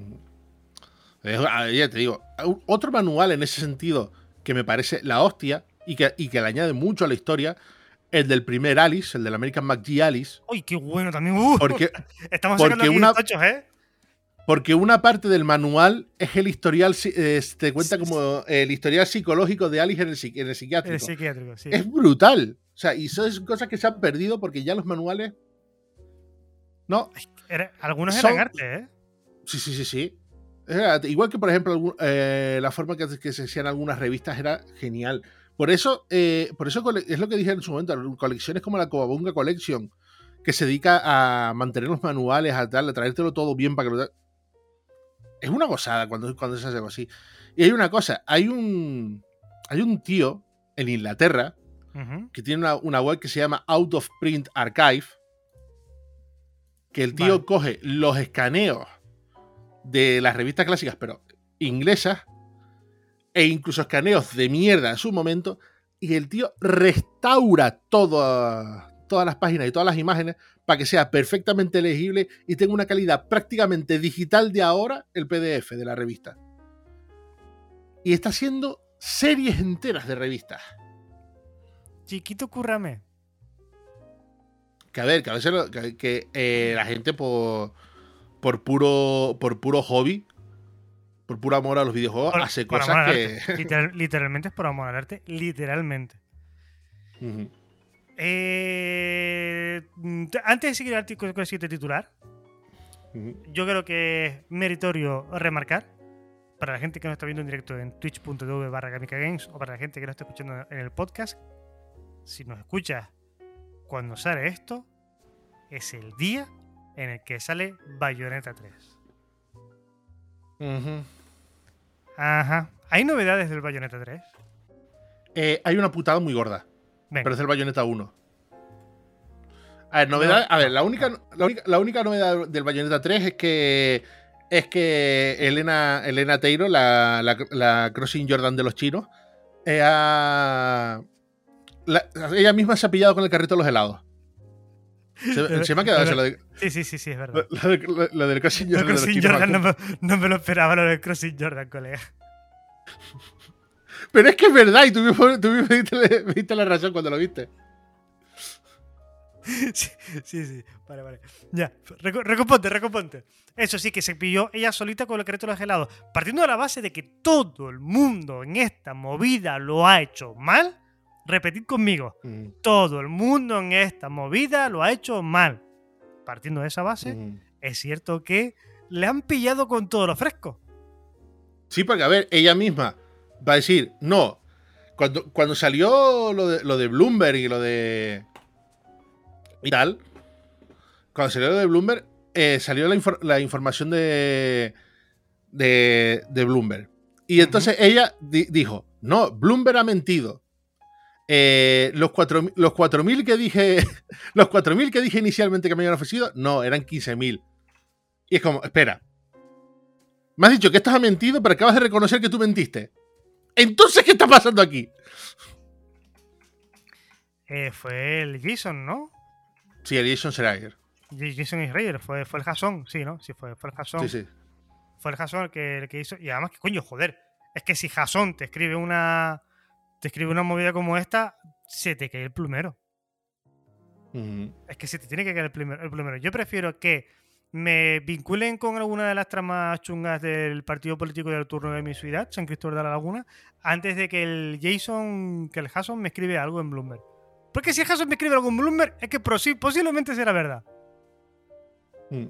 Ya te digo, otro manual en ese sentido que me parece la hostia y que, y que le añade mucho a la historia, el del primer Alice, el del American McGee Alice. ¡Uy, qué bueno también! Uh, porque, estamos porque sacando aquí una, tochos, ¿eh? Porque una parte del manual es el historial, eh, te cuenta como el historial psicológico de Alice en el, en el psiquiátrico. El psiquiátrico, sí. Es brutal. O sea, y son cosas que se han perdido porque ya los manuales. No. Era, algunos son, eran arte, ¿eh? Sí, sí, sí, sí. Era, igual que, por ejemplo, eh, la forma que, que se hacían algunas revistas era genial. Por eso, eh, por eso es lo que dije en su momento, colecciones como la Cowabunga Collection, que se dedica a mantener los manuales, a tal, a traértelo todo bien para que lo... Es una gozada cuando, cuando se hace algo así. Y hay una cosa, hay un hay un tío en Inglaterra uh-huh. que tiene una, una web que se llama Out of Print Archive, que el tío vale. coge los escaneos de las revistas clásicas, pero inglesas, e incluso escaneos de mierda en su momento, y el tío restaura todo, todas las páginas y todas las imágenes para que sea perfectamente legible y tenga una calidad prácticamente digital de ahora el P D F de la revista. Y está haciendo series enteras de revistas. Chiquito, cúrrame. Que a ver, que a veces lo, que, que eh, la gente por, por puro por puro hobby, por puro amor a los videojuegos, por, hace por cosas que... Literal, literalmente es por amor al arte, literalmente. Uh-huh. Eh, antes de seguir con el siguiente titular, uh-huh. yo creo que es meritorio remarcar, para la gente que nos está viendo en directo en twitch.tv barra Gamika Games o para la gente que nos está escuchando en el podcast, si nos escuchas cuando sale esto, es el día en el que sale Bayonetta tres. Uh-huh. Ajá. ¿Hay novedades del Bayonetta tres? Eh, hay una putada muy gorda. Venga. Pero es el Bayonetta uno. A ver, novedad. No, a ver, la única, no. la única, la única novedad del Bayonetta tres es que. Es que Elena, Elena Taylor, la, la, la Crossing Jordan de los chinos, eh, ha, la, ella misma se ha pillado con el carrito de los helados. Se, se me ha quedado eso. Lo de, sí, sí, sí, sí, es verdad. Lo, lo, lo, lo del Crossing Jordan. Lo Crossing Jordan no me, no me lo esperaba, lo del Crossing Jordan, colega. Pero es que es verdad, y tú mismo, tú mismo me, diste, me diste la razón cuando lo viste. Sí, sí, sí. Vale, vale. Ya, Reco recomponte, recomponte. Eso sí, que se pilló ella solita con el carrito de los helados. Partiendo de la base de que todo el mundo en esta movida lo ha hecho mal, repetid conmigo. Mm. Todo el mundo en esta movida lo ha hecho mal. Partiendo de esa base, mm. es cierto que le han pillado con todo lo fresco. Sí, porque a ver, ella misma va a decir, no, cuando, cuando salió lo de, lo de Bloomberg y lo de... y tal, cuando salió lo de Bloomberg, eh, salió la, infor la información de, de, de Bloomberg. Y entonces uh-huh. ella di dijo, no, Bloomberg ha mentido. Eh, los cuatro mil que dije los cuatro mil que dije inicialmente que me habían ofrecido, no, eran quince mil. Y es como, espera, me has dicho que esto ha mentido, pero acabas de reconocer que tú mentiste. Entonces, ¿qué está pasando aquí? Eh, fue el Jason, ¿no? Sí, el Jason Schreier. Jason Schreier, fue, fue el Jason, sí, ¿no? Sí, fue, fue el Jason. Sí, sí. Fue el Jason el que, el que hizo. Y además, que coño, joder. Es que si Jason te escribe una. Te escribe una movida como esta, se te cae el plumero. Uh-huh. Es que se te tiene que caer el plumero, el plumero. Yo prefiero que me vinculen con alguna de las tramas chungas del partido político del turno de mi ciudad, San Cristóbal de la Laguna, antes de que el Jason, que el Jason me escribe algo en Bloomberg. Porque si el Jason me escribe algo en Bloomberg, es que posiblemente será verdad. Mm.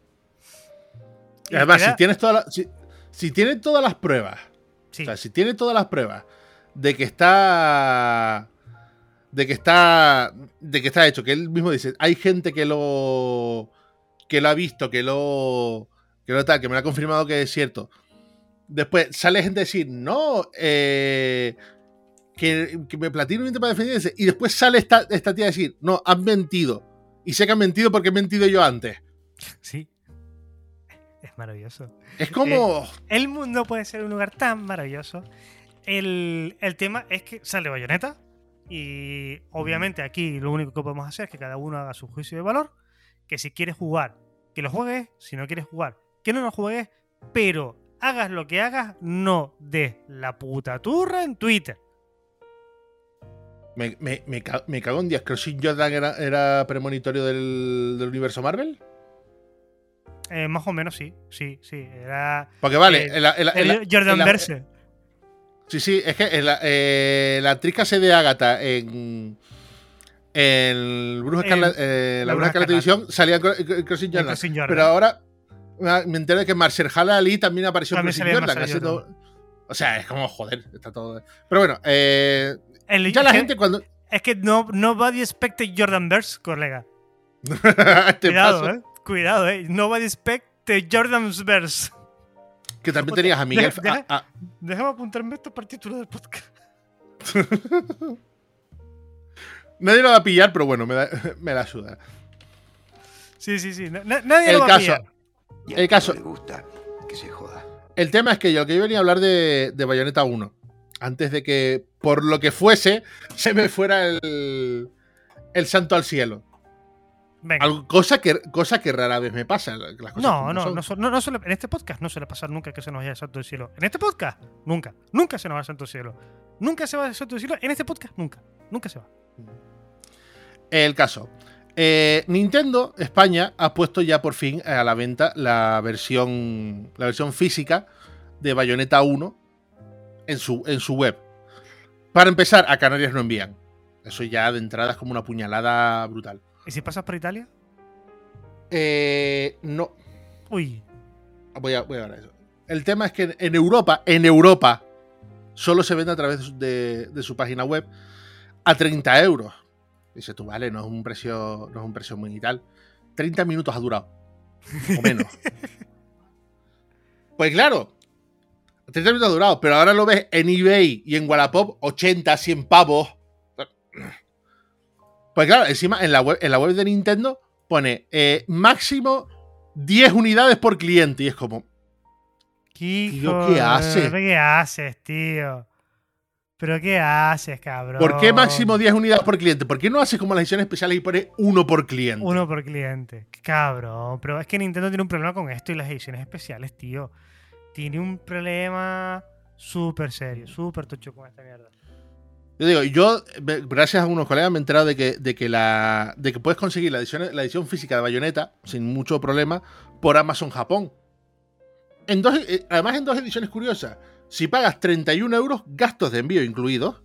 Y además, queda... si tienes todas las, si, si tienes todas las pruebas, sí. o sea, si tienes todas las pruebas de que está, de que está, de que está hecho, que él mismo dice, hay gente que lo, que lo ha visto, que lo, que lo tal, que me lo ha confirmado que es cierto. Después sale gente a decir, no, eh, que, que me Platino miente para defenderse. Y después sale esta, esta tía a decir, no, han mentido. Y sé que han mentido porque he mentido yo antes. Sí. Es maravilloso. Es como... Eh, el mundo puede ser un lugar tan maravilloso. El, el tema es que sale Bayonetta. Y obviamente aquí lo único que podemos hacer es que cada uno haga su juicio de valor. Que si quieres jugar, que lo juegues. Si no quieres jugar, que no lo juegues. Pero hagas lo que hagas, no des la puta turra en Twitter. Me, me, me, cago, me cago en días. ¿Crossing Jordan era, era premonitorio del, del universo Marvel? Eh, más o menos sí, sí, sí. Era. Porque vale, eh, el, el, el, el Jordan Verse. Sí, sí, es que la, eh, la actriz que hace de Agatha en. En Bruja Escarlata, eh, la, la Bruja Escarlata Televisión salía en Crossing Jordan. Crossing Jordan. Pero ahora me entero de que Mahershala Ali también apareció en Crossing Jordan. Haciendo, o sea, es como joder, está todo. Pero bueno, eh. El, ya la que, gente cuando. Es que no, nobody expected Jordanverse, colega. este Cuidado, paso. eh. Cuidado, eh. Nobody expected Jordanverse. Que también tenías a Miguel. Deja, deja, a, a... Déjame apuntarme esto para el título del podcast. Nadie lo va a pillar, pero bueno, me, da, me la suda. Sí, sí, sí. Na, nadie el lo va caso, a pillar. El caso. Le gusta que se joda. El tema es que yo, que yo venía a hablar de, de Bayonetta uno. Antes de que, por lo que fuese, se me fuera el, el santo al cielo. Algo, cosa, que, cosa que rara vez me pasa. Las cosas no, no, no, no, no suele, en este podcast no suele pasar nunca que se nos vaya el santo al cielo. En este podcast, nunca. Nunca se nos va el santo al cielo. Nunca se va el santo al cielo. En este podcast, nunca. Nunca se va. El caso. Eh, Nintendo España ha puesto ya por fin a la venta la versión, la versión física de Bayonetta uno. En su, en su web. Para empezar, a Canarias no envían. Eso ya de entrada es como una puñalada brutal. ¿Y si pasas por Italia? Eh, no. Uy. Voy a, voy a ver eso. El tema es que en Europa, en Europa, solo se vende a través de, de su página web a treinta euros. Dice tú, vale, no es un precio, no es un precio muy tal. treinta minutos ha durado. O menos. Pues claro. treinta minutos ha durado, pero ahora lo ves en eBay y en Wallapop, ochenta, cien pavos. Pues claro, encima en la web, en la web de Nintendo pone eh, máximo diez unidades por cliente. Y es como. Tío, ¿qué haces? ¿Qué haces, tío? ¿Pero qué haces, cabrón? ¿Por qué máximo diez unidades por cliente? ¿Por qué no haces como las ediciones especiales y pones uno por cliente? Uno por cliente. Cabrón. Pero es que Nintendo tiene un problema con esto y las ediciones especiales, tío. Tiene un problema súper serio, súper tocho con esta mierda. Yo digo, yo, gracias a unos colegas, me he enterado de que, de que, la, de que puedes conseguir la edición, la edición física de Bayonetta sin mucho problema por Amazon Japón. En dos, además, en dos ediciones curiosas. Si pagas treinta y un euros, gastos de envío incluidos,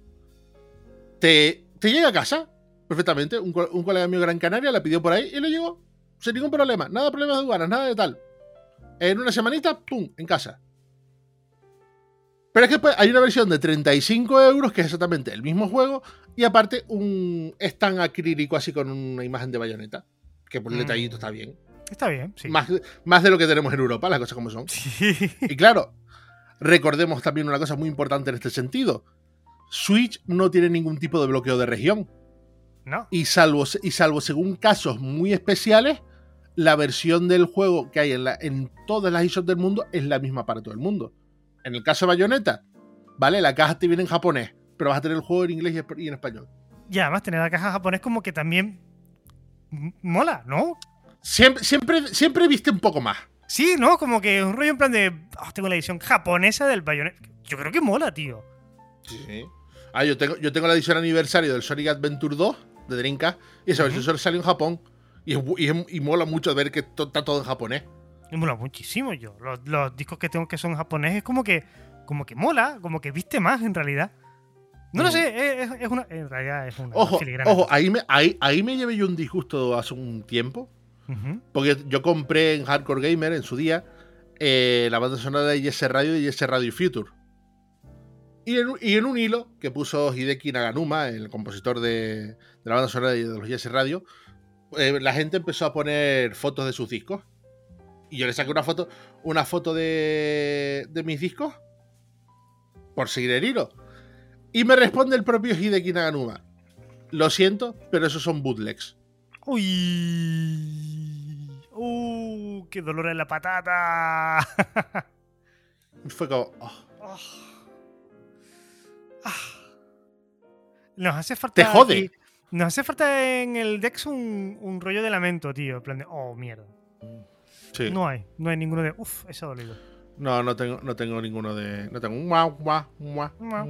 te, te llega a casa perfectamente. Un, un colega mío de Gran Canaria la pidió por ahí y le llegó sin ningún problema. Nada de problemas de aduanas, nada de tal. En una semanita, ¡pum!, en casa. Pero es que pues, hay una versión de treinta y cinco euros que es exactamente el mismo juego y aparte un stand acrílico así con una imagen de Bayonetta. Que por el Mm. detallito está bien. Está bien, sí. Más, más de lo que tenemos en Europa, las cosas como son. Sí. Y claro, recordemos también una cosa muy importante en este sentido. Switch no tiene ningún tipo de bloqueo de región. No. Y salvo, y salvo según casos muy especiales, la versión del juego que hay en, la, en todas las eShops del mundo es la misma para todo el mundo. En el caso de Bayonetta, ¿vale? La caja te viene en japonés, pero vas a tener el juego en inglés y en español. Y además tener la caja japonés como que también m- mola, ¿no? Siempre, siempre, siempre viste un poco más. Sí, ¿no? Como que un rollo en plan de... "Ah, tengo la edición japonesa del Bayonetta". Yo creo que mola, tío. Sí. Ah, yo tengo, yo tengo la edición aniversario del Sonic Adventure dos de Dreamcast y esa versión solo salió en Japón. Y, es, y, es, y mola mucho ver que to, está todo en japonés. Me mola muchísimo yo. Los, los discos que tengo que son japoneses es como que, como que mola, como que viste más en realidad. No Mm. lo sé, es, es una... En realidad es una Ojo, filigrana. ojo, ahí me, ahí, ahí me llevé yo un disgusto hace un tiempo. Ujú. Porque yo compré en Hardcore Gamer en su día eh, la banda sonora de Yes Radio y Yes Radio Future. Y en, y en un hilo que puso Hideki Naganuma, el compositor de, de la banda sonora de los Yes Radio, eh, la gente empezó a poner fotos de sus discos. Y yo le saqué una foto, una foto de, de mis discos por seguir el hilo. Y me responde el propio Hideki Naganuma: lo siento, pero esos son bootlegs. Uy. Uh, qué dolor en la patata. Y fue como... oh. Oh. Ah. Nos hace falta. Te jode. aquí- nos hace falta en el Dex un, un rollo de lamento, tío. En plan de, oh, mierda. Sí. No hay, no hay ninguno de. Uf, ese ha dolido. No, no tengo, no tengo ninguno de. No tengo un guau, guau, guau, guau.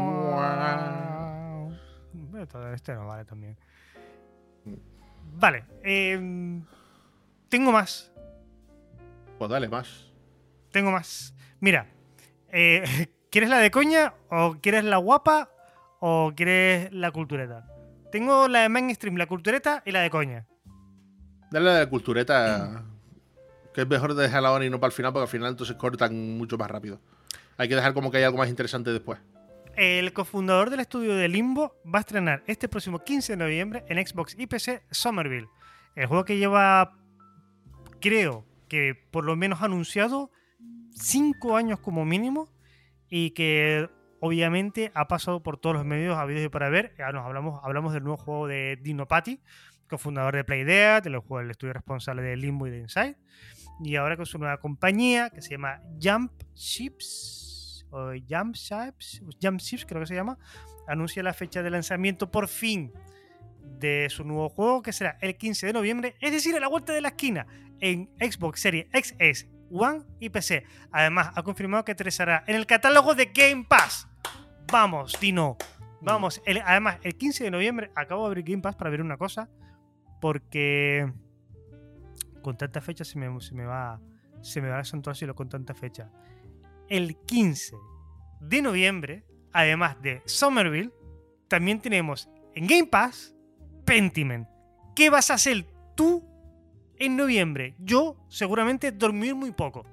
Esto- Este no vale también. Vale. eh, tengo más. Pues dale más. Tengo más. Mira. eh, ¿quieres la de coña? ¿O quieres la guapa? ¿O quieres la cultureta? Tengo la de mainstream, la cultureta y la de coña. Dale la de la cultureta. Que es mejor dejarla ahora y no para el final, porque al final entonces cortan mucho más rápido. Hay que dejar como que hay algo más interesante después. El cofundador del estudio de Limbo va a estrenar este próximo quince de noviembre en Xbox y P C Somerville. El juego que lleva, creo que por lo menos anunciado, cinco años como mínimo y que obviamente ha pasado por todos los medios habidos y para ver. Ya nos hablamos, hablamos del nuevo juego de Dino Patti, cofundador de Playdead, del juego del estudio responsable de Limbo y de Inside. Y ahora con su nueva compañía que se llama Jump Ships, o Jump Ships, Jump Ships creo que se llama, anuncia la fecha de lanzamiento por fin de su nuevo juego, que será el quince de noviembre, es decir, a la vuelta de la esquina, en Xbox Series X S, One y P C. Además, ha confirmado que aterrizará en el catálogo de Game Pass. Vamos, Tino. Vamos. El- además, el quince de noviembre acabo de abrir Game Pass para ver una cosa, porque con tanta fecha se me, se me va se me va el santo al cielo con tanta fecha. El quince de noviembre, además de Somerville, también tenemos en Game Pass Pentiment. ¿Qué vas a hacer tú en noviembre? Yo, seguramente, dormir muy poco.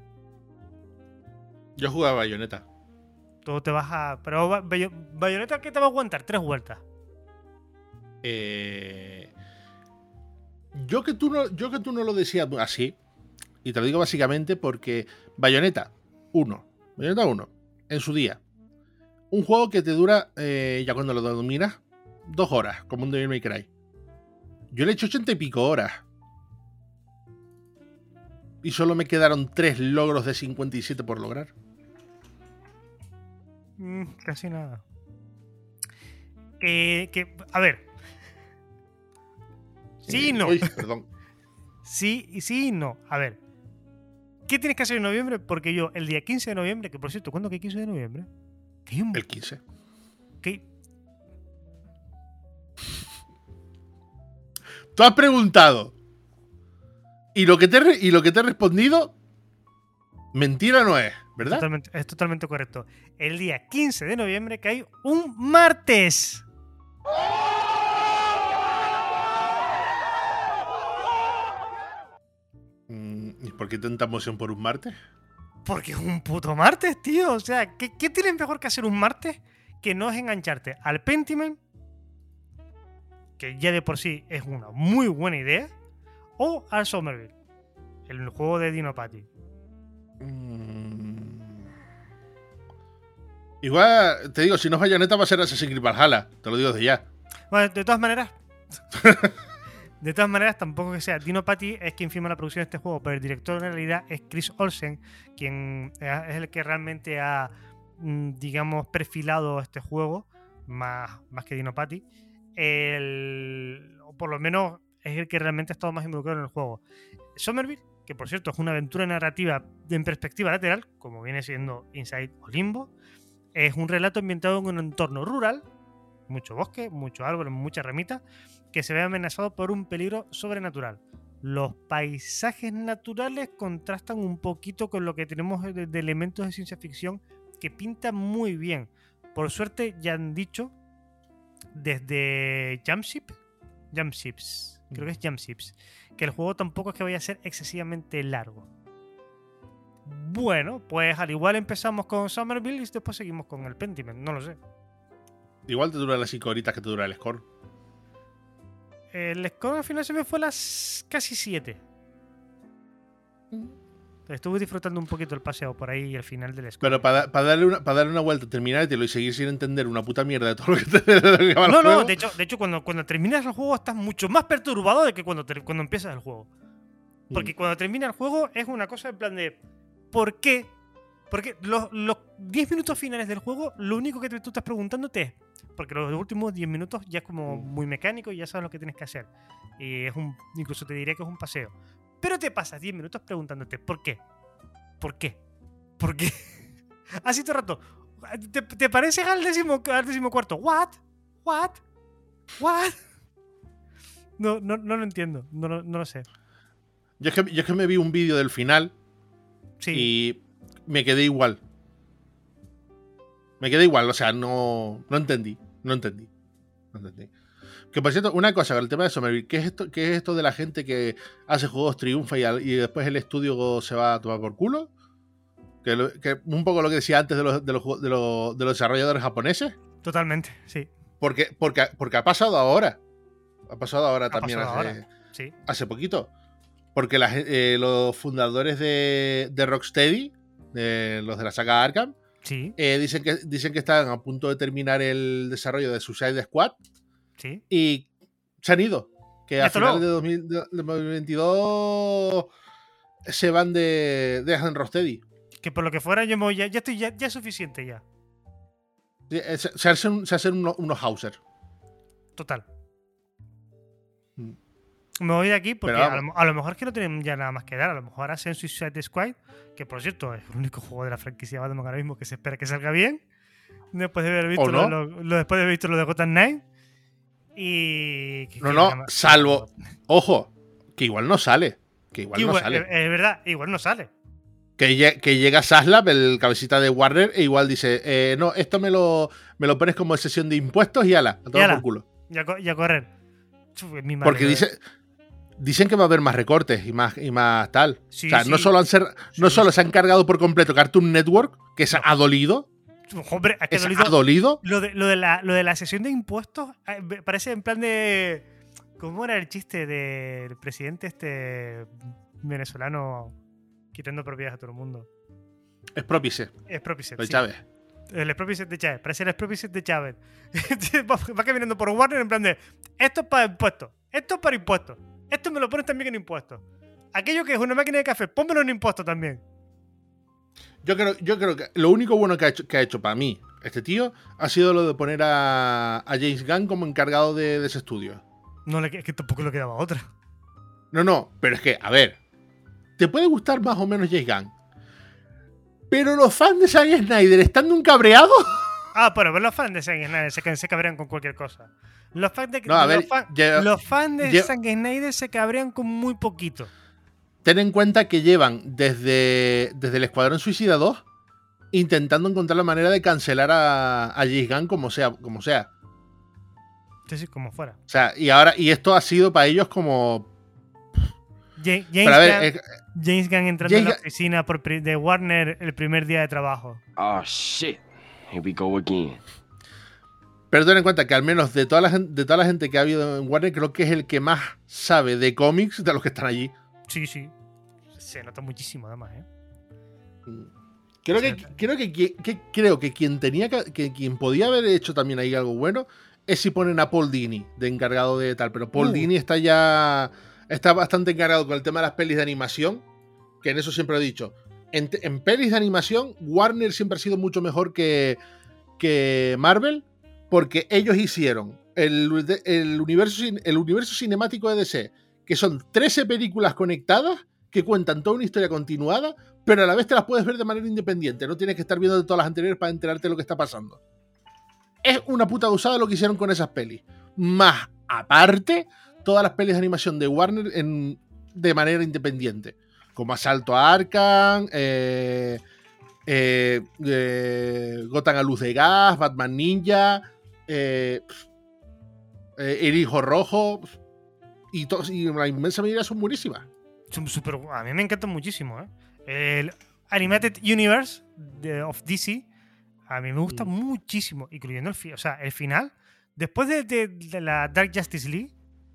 Yo jugaba Bayonetta. Todo te vas a... Pero Ba- Bayo- Bayonetta, ¿qué te va a aguantar? Tres vueltas. Eh... Yo, que tú no, yo que tú no lo decías así, y te lo digo básicamente porque Bayonetta uno, Bayonetta uno, en su día, un juego que te dura, eh, ya cuando lo dominas, dos horas, como un Devil May Cry. Yo le he hecho ochenta y pico horas. Y solo me quedaron tres logros de cincuenta y siete por lograr. Mm, casi nada. Que, que, a ver. Sí y no. Uy, perdón. Sí y sí y no. A ver. ¿Qué tienes que hacer en noviembre? Porque yo, el día quince de noviembre, que por cierto, ¿cuándo que hay quince de noviembre? Que hay un, El quince. que, Tú has preguntado. Y lo que te, re- y lo que te he respondido, mentira no es, ¿verdad? totalmente, es totalmente correcto. El día quince de noviembre, que hay un martes. Mm, ¿Y por qué tanta emoción por un martes? Porque es un puto martes, tío. O sea, ¿qué, qué tienes mejor que hacer un martes que no es engancharte al Pentiment, que ya de por sí es una muy buena idea, o al Somerville, el juego de Dino Party? Mm. Igual, te digo, si no es Bayonetta va a ser Assassin's Creed Valhalla. Te lo digo desde ya. Bueno, de todas maneras... De todas maneras, tampoco que sea. Dino Party es quien firma la producción de este juego, pero el director en realidad es Chris Olsen, quien es el que realmente ha, digamos, perfilado este juego, más, más que Dino Party. El, o por lo menos es el que realmente ha estado más involucrado en el juego. Somerville, que por cierto es una aventura narrativa en perspectiva lateral, como viene siendo Inside o Limbo, es un relato ambientado en un entorno rural, mucho bosque, mucho árbol, mucha ramita, que se ve amenazado por un peligro sobrenatural. Los paisajes naturales contrastan un poquito con lo que tenemos de, de elementos de ciencia ficción que pintan muy bien. Por suerte ya han dicho desde Jamship, Jamships, creo que es Jamships, que el juego tampoco es que vaya a ser excesivamente largo. Bueno, pues al igual empezamos con Somerville y después seguimos con el Pentiment, no lo sé. Igual te dura las cinco horitas que te dura el score. El score al final se me fue a las casi siete. Estuve disfrutando un poquito el paseo por ahí y el final del score. Pero para, para, darle una, para darle una vuelta, terminártelo y seguir sin entender una puta mierda de todo lo que te de lo que va el No, juego. no, de hecho, de hecho cuando, cuando terminas el juego estás mucho más perturbado de que cuando, te- cuando empiezas el juego. Porque Mm. cuando termina el juego es una cosa en plan de ¿por qué? Porque los, los diez minutos finales del juego, lo único que te- tú estás preguntándote es, porque los últimos diez minutos ya es como Mm. muy mecánico y ya sabes lo que tienes que hacer. Y es un, incluso te diría que es un paseo. Pero te pasas diez minutos preguntándote ¿por qué? ¿Por qué? ¿Por qué? Así todo el rato. ¿Te, te pareces al décimo, al décimo cuarto? ¿What? ¿What? ¿What? No, no, no lo entiendo. No, lo- no lo sé. Yo es, que, yo es que me vi un vídeo del final Sí. y me quedé igual. Me quedé igual, o sea, no, no entendí. No entendí. No entendí. Que por cierto, una cosa, con el tema de Somerville, ¿qué es esto, qué es esto de la gente que hace juegos, triunfa y, al- y después el estudio se va a tomar por culo? Que, lo- que un poco lo que decía antes de los, de los, ju- de los, de los desarrolladores japoneses. Totalmente, sí. Porque, porque, porque ha pasado ahora. Ha pasado ahora Ha también pasado hace, ahora. Sí. hace poquito. Porque la gen- eh, los fundadores de, de Rocksteady, de los de la saga Arkham, Sí, eh, dicen, que, dicen que están a punto de terminar el desarrollo de Suicide Squad sí. y se han ido. Que a Hasta finales de, luego. dos mil de dos mil veintidós se van de, de Rocksteady. Que por lo que fuera, yo me voy ya, ya estoy ya, ya es suficiente ya. Sí, eh, Se, se hacen, se hacen unos, unos Hauser. Total. Mm. Me voy de aquí porque Pero a vamos. lo, a lo mejor es que no tienen ya nada más que dar. A lo mejor hacen Suicide Squad, que por cierto es el único juego de la franquicia Batman ahora mismo que se espera que salga bien. Después de haber visto, ¿O lo, no? lo- lo- después de haber visto lo de Gotham Knight. Y. que- No, que no, nada más- salvo. Ojo, que igual no sale. Que igual no Igual- sale. es, es verdad, igual no sale. Que, lle- que llega Saslab, el cabecita de Warner, e igual dice: eh, no, esto me lo, me lo pones como sesión de impuestos y ala, a tomar ala. por culo. Y a, co- y a correr. Uf, es mi madre, Porque lo de- dice, dicen que va a haber más recortes y más, y más tal. Sí, o sea, no sí. solo, han ser, no Sí, solo sí. se han cargado por completo Cartoon Network, que se No. ha dolido. Hombre, es que Es dolido- ha dolido. Lo de, lo, de la, lo de la sesión de impuestos eh, me parece en plan de. ¿Cómo era el chiste del presidente este venezolano quitando propiedades a todo el mundo? Es propice. Es Propicet. Lo de Sí. Chávez. El Propicet de Chávez. Parece el Propicet de Chávez. va, va caminando por Warner en plan de. Esto es para impuestos. Esto es para impuestos. Esto me lo pones también en impuestos. Aquello que es una máquina de café, pónmelo en impuestos también. Yo creo, yo creo que lo único bueno que ha hecho, que ha hecho para mí, este tío, ha sido lo de poner a, a James Gunn como encargado de, de ese estudio. No le, es que tampoco le quedaba otra. No, no, pero es que, a ver, te puede gustar más o menos James Gunn, pero los fans de Zack Snyder están de un cabreado. Ah, pero los fans de Zack Snyder se, se cabrean con cualquier cosa. Los fans de, No, a los ver, fan- yo- los fans de yo- Zack Snyder se cabrean con muy poquito. Ten en cuenta que llevan desde, desde el Escuadrón Suicida dos intentando encontrar la manera de cancelar a, a James Gunn como sea, como sea. Entonces, como fuera. O sea, y ahora, y esto ha sido para ellos como. Ja- James, Pero a ver, Gunn, eh, James Gunn entrando James en la Gunn- oficina por pri- de Warner el primer día de trabajo. Oh shit. Here we go again. pero ten en cuenta que al menos de toda, la, gen- de toda la gente que ha habido en Warner, creo que es el que más sabe de cómics de los que están allí. Sí, sí. Se nota muchísimo, además, ¿eh? Creo que, Sí. creo que, que- que- creo que quien tenía que, que quien podía haber hecho también ahí algo bueno es si ponen a Paul Dini de encargado de tal, pero Paul Uh. Dini está ya está bastante encargado con el tema de las pelis de animación, que en eso siempre lo he dicho. En, te- en pelis de animación, Warner siempre ha sido mucho mejor que, que Marvel, porque ellos hicieron el, de- el, universo, cin- el universo cinemático de D C, que son trece películas conectadas que cuentan toda una historia continuada, pero a la vez te las puedes ver de manera independiente. No tienes que estar viendo de todas las anteriores para enterarte de lo que está pasando. Es una puta usada lo que hicieron con esas pelis. Más aparte, todas las pelis de animación de Warner en, de manera independiente. Como Asalto a Arkham, eh, eh, eh, Gotham a Luz de Gas, Batman Ninja, eh, eh, El Hijo Rojo, y, to- y la inmensa mayoría son buenísimas. Son súper gu- a mí me encantan muchísimo, ¿eh? El Animated Universe de, of D C a mí me gusta Mm. muchísimo, incluyendo el, fi- o sea, el final. Después de, de- de la Dark Justice League,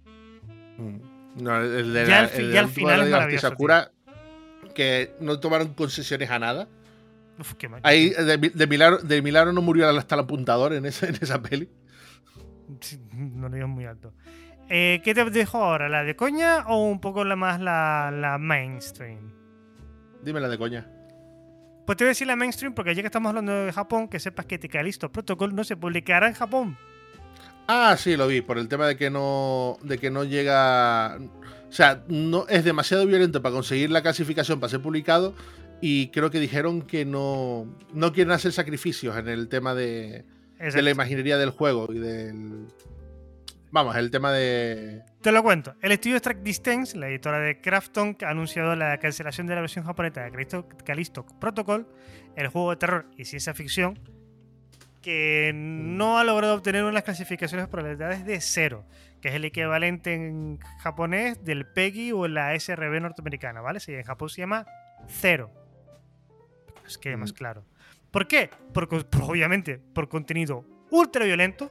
No, el de Ya la- al fi- el ya al último final de la es Liga de maravilloso, Sakura, que no tomaron concesiones a nada. uf, qué mal. Ahí de, de milagro, de milagro no murió hasta el apuntador en esa, en esa peli. Sí, no lo digas muy alto. Eh, ¿Qué te dejo ahora? ¿La de coña o un poco la más la, la mainstream? Dime la de coña. Pues te voy a decir la mainstream porque ya que estamos hablando de Japón, que sepas que Callisto Protocol no se publicará en Japón. Ah, sí, lo vi, por el tema de que no. de que no llega. O sea, no es demasiado violento para conseguir la clasificación para ser publicado. Y creo que dijeron que no. no quieren hacer sacrificios en el tema de. de Exacto. la imaginería del juego y del. Vamos, el tema de. Te lo cuento. El estudio Strike Distance, la editora de Krafton, ha anunciado la cancelación de la versión japonesa de Callisto, Callisto Protocol, el juego de terror y ciencia ficción, que no ha logrado obtener unas clasificaciones por probabilidades de cero, que es el equivalente en japonés del PEGI o la S R B norteamericana, ¿vale? Si en Japón se llama cero. Es que más claro. ¿Por qué? Porque, por, obviamente, por contenido ultra violento.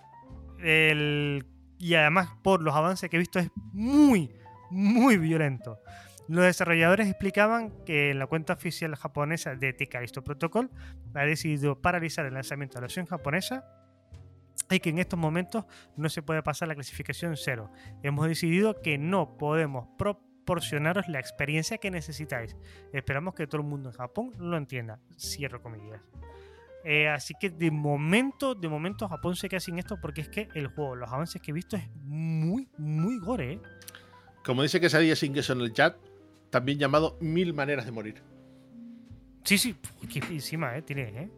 El, y además, por los avances que he visto, es muy, muy violento. Los desarrolladores explicaban que la cuenta oficial japonesa de The Callisto Protocol ha decidido paralizar el lanzamiento de la versión japonesa y que en estos momentos no se puede pasar la clasificación cero. Hemos decidido que no podemos proporcionaros la experiencia que necesitáis. Esperamos que todo el mundo en Japón lo entienda. Cierro comillas. Eh, así que de momento, de momento Japón se queda sin esto porque es que el juego, los avances que he visto es muy, muy gore, ¿eh? Como dice que sabía sin queso en el chat, también llamado Mil Maneras de Morir. Sí, sí, Uf, que encima, ¿eh? Tiene, ¿eh?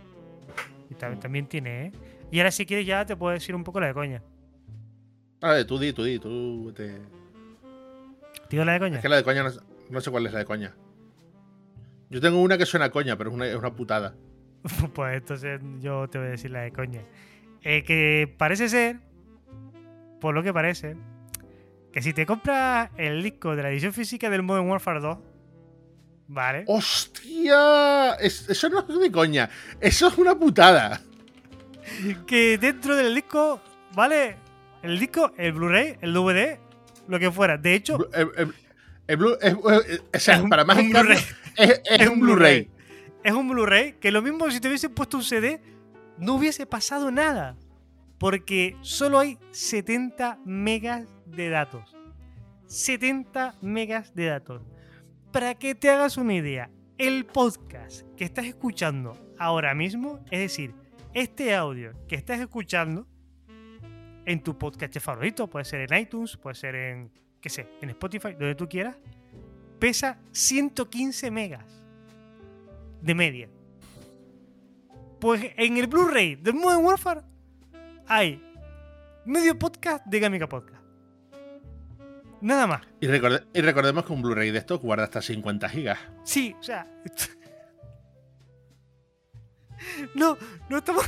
Y tam- también tiene, ¿eh? Y ahora si quieres ya te puedo decir un poco la de coña. A ver, tú di, tú di, tú te... ¿Digo la de coña? Es que la de coña no, no sé cuál es la de coña. Yo tengo una que suena a coña, pero es una, es una putada. Pues entonces yo te voy a decir la de coña. Eh, que parece ser, por lo que parece, que si te compras el disco de la edición física del Modern Warfare dos, ¿vale? ¡Hostia! Es- eso no es de coña. Eso es una putada. Que dentro del disco, ¿vale? El disco, el Blu-ray, el D V D, lo que fuera. De hecho, El, el- el Blu- es- es- o sea, Es un- para más un encargo, Blu-ray. es, es un Blu-ray. Es un Blu-ray que lo mismo si te hubiesen puesto un C D, no hubiese pasado nada. Porque solo hay setenta megas de datos. setenta megas de datos. Para que te hagas una idea, el podcast que estás escuchando ahora mismo, es decir, este audio que estás escuchando en tu podcast favorito, puede ser en iTunes, puede ser en, qué sé, en Spotify, donde tú quieras, pesa ciento quince megas de media. Pues en el Blu-ray de Modern Warfare hay medio podcast de Gamica Podcast. Nada más. Y, recorde- y recordemos que un Blu-ray de estos guarda hasta cincuenta gigas. Sí, o sea... no, no estamos...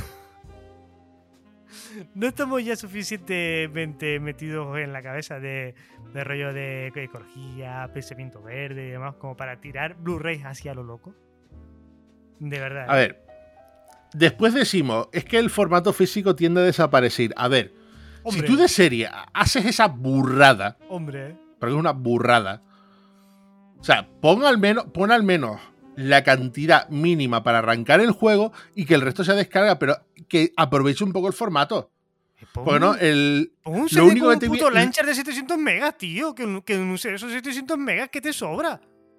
No estamos ya suficientemente metidos en la cabeza de, de rollo de ecología, pensamiento verde y demás como para tirar Blu-rays hacia lo loco. De verdad. A ver, después decimos, es que el formato físico tiende a desaparecer. A ver, Hombre. si tú de serie haces esa burrada, Hombre, ¿eh? porque es una burrada, o sea, pon al menos, pon al menos la cantidad mínima para arrancar el juego y que el resto se descarga, pero que aproveche un poco el formato. Pon, Porque no, el, pon un lo C D único con que te un puto vi- launcher de setecientos megas, tío. Que, que no sé, esos setecientos megas que te sobra.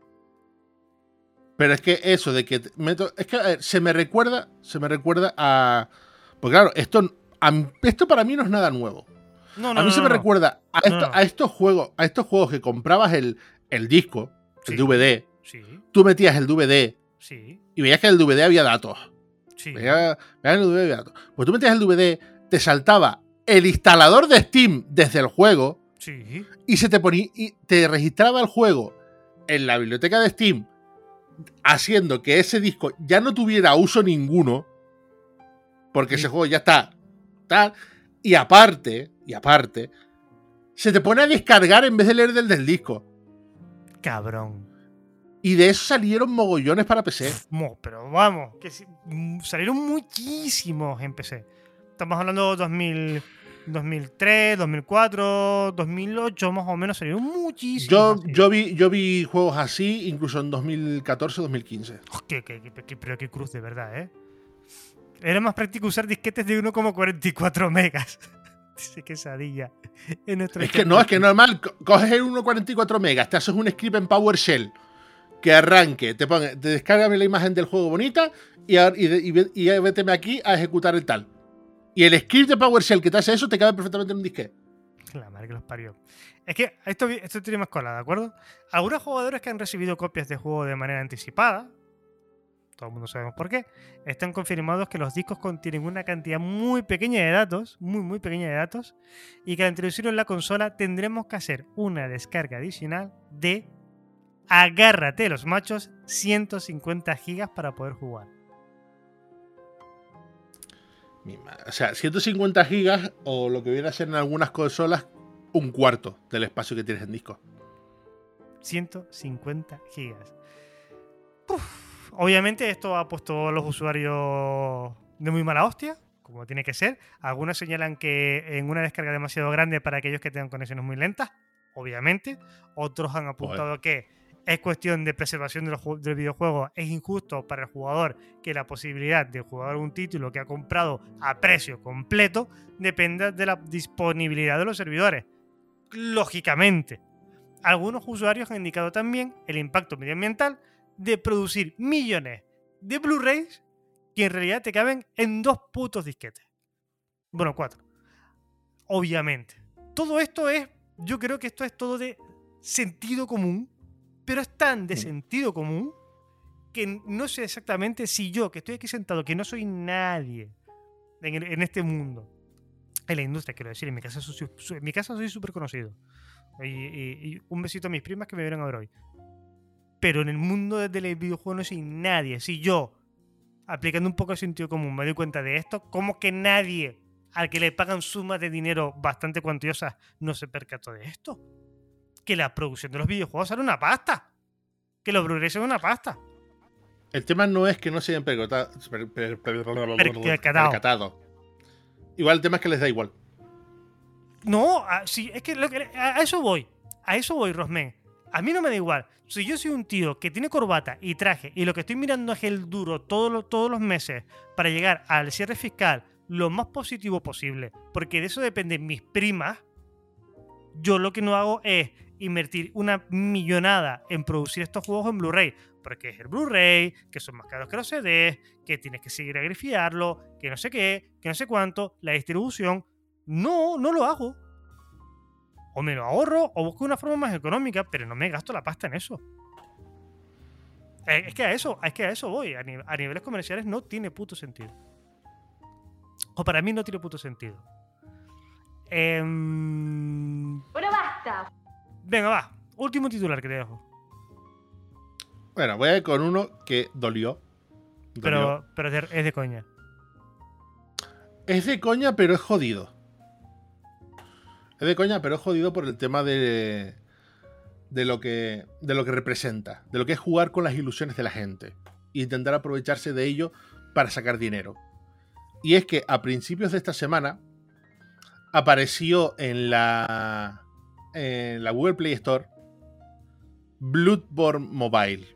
Pero es que eso de que te meto, es que a ver, se me recuerda, se me recuerda a, pues claro, esto, a, esto para mí no es nada nuevo. No, no, A mí no, se me no. recuerda a, esto- No, no. a estos juegos, a estos juegos que comprabas el, el disco, Sí. el D V D, Sí, tú metías el D V D sí, y veías que en el D V D había datos. sí. Veías, veías en el D V D había datos. Pues tú metías el D V D, te saltaba el instalador de Steam desde el juego Sí. y se te ponía y te registraba el juego en la biblioteca de Steam, haciendo que ese disco ya no tuviera uso ninguno, porque Sí. ese juego ya está tal, y aparte, y aparte, se te pone a descargar en vez de leer del, del disco. Cabrón. Y de eso salieron mogollones para P C. Mo, pero vamos, que si- mm, salieron muchísimos en P C. Estamos hablando de dos mil, dos mil tres, dos mil cuatro, dos mil ocho más o menos, salieron muchísimos. Yo, así. yo, vi, yo vi juegos así incluso en dos mil catorce, dos mil quince. Oh, qué- qué- qué- qué- pero qué cruz de verdad, ¿eh? Era más práctico usar disquetes de uno coma cuarenta y cuatro megas. Dice quesadilla. En nuestro Es que no, es que normal, co- coges el uno coma cuarenta y cuatro megas, te haces un script en PowerShell que arranque, te pone, te descárgame la imagen del juego bonita y, a- y, de- y ve- y véteme aquí a ejecutar el tal. Y el script de PowerShell que te hace eso te cabe perfectamente en un disquete. La madre que los parió. Es que esto, esto tiene más cola, ¿de acuerdo? Algunos jugadores que han recibido copias de juego de manera anticipada, todo el mundo sabemos por qué, están confirmados que los discos contienen una cantidad muy pequeña de datos, muy muy pequeña de datos, y que al introducirlo en la consola tendremos que hacer una descarga adicional de, agárrate los machos, ciento cincuenta gigas para poder jugar. Mi ma- O sea, ciento cincuenta gigas o lo que viene a ser en algunas consolas, un cuarto del espacio que tienes en disco. ciento cincuenta gigas. Uf. Obviamente esto ha puesto a los usuarios de muy mala hostia, como tiene que ser. Algunos señalan que en una descarga demasiado grande para aquellos que tengan conexiones muy lentas, obviamente. Otros han apuntado que es cuestión de preservación del, ju- del videojuego. Es injusto para el jugador que la posibilidad de jugar un título que ha comprado a precio completo dependa de la disponibilidad de los servidores. Lógicamente. Algunos usuarios han indicado también el impacto medioambiental de producir millones de Blu-rays que en realidad te caben en dos putos disquetes. Bueno, cuatro. Obviamente. Todo esto es, yo creo que esto es todo de sentido común, pero es tan de sentido común que no sé exactamente si yo, que estoy aquí sentado, que no soy nadie en, en este mundo, en la industria, quiero decir, en mi casa soy, en mi casa soy súper conocido. Y, y- y un besito a mis primas que me vieron a ver hoy. Pero en el mundo del videojuego no soy nadie. Si yo, aplicando un poco de sentido común, me doy cuenta de esto, ¿cómo que nadie al que le pagan sumas de dinero bastante cuantiosas no se percató de esto? Que la producción de los videojuegos sale una pasta. Que los Blu-rays son una pasta. El tema no es que no se hayan percatado. per- per- per- Percatado. percatado. Igual el tema es que les da igual. No, a, sí, es que, lo que- a, a eso voy. A eso voy, Rosmen. A mí no me da igual. Si yo soy un tío que tiene corbata y traje y lo que estoy mirando es el duro todos los, todos los meses para llegar al cierre fiscal lo más positivo posible, porque de eso dependen mis primas, yo lo que no hago es invertir una millonada en producir estos juegos en Blu-ray, porque es el Blu-ray, que son más caros que los C Ds, que tienes que seguir a grifiarlo, que no sé qué, que no sé cuánto, la distribución. No, no lo hago. O me lo ahorro o busco una forma más económica, pero no me gasto la pasta en eso. Es que a eso, es que a eso voy. A, ni- a niveles comerciales no tiene puto sentido. O para mí no tiene puto sentido. Em, Pero basta. Venga, va. Último titular que te dejo. Bueno, voy a ir con uno que dolió. Dolió. Pero, pero es de, es de coña. Es de coña, pero es jodido. Es de coña, pero es jodido por el tema de, de, lo que, de lo que representa. De lo que es jugar con las ilusiones de la gente. E intentar aprovecharse de ello para sacar dinero. Y es que a principios de esta semana apareció en la, en la Google Play Store Bloodborne Mobile.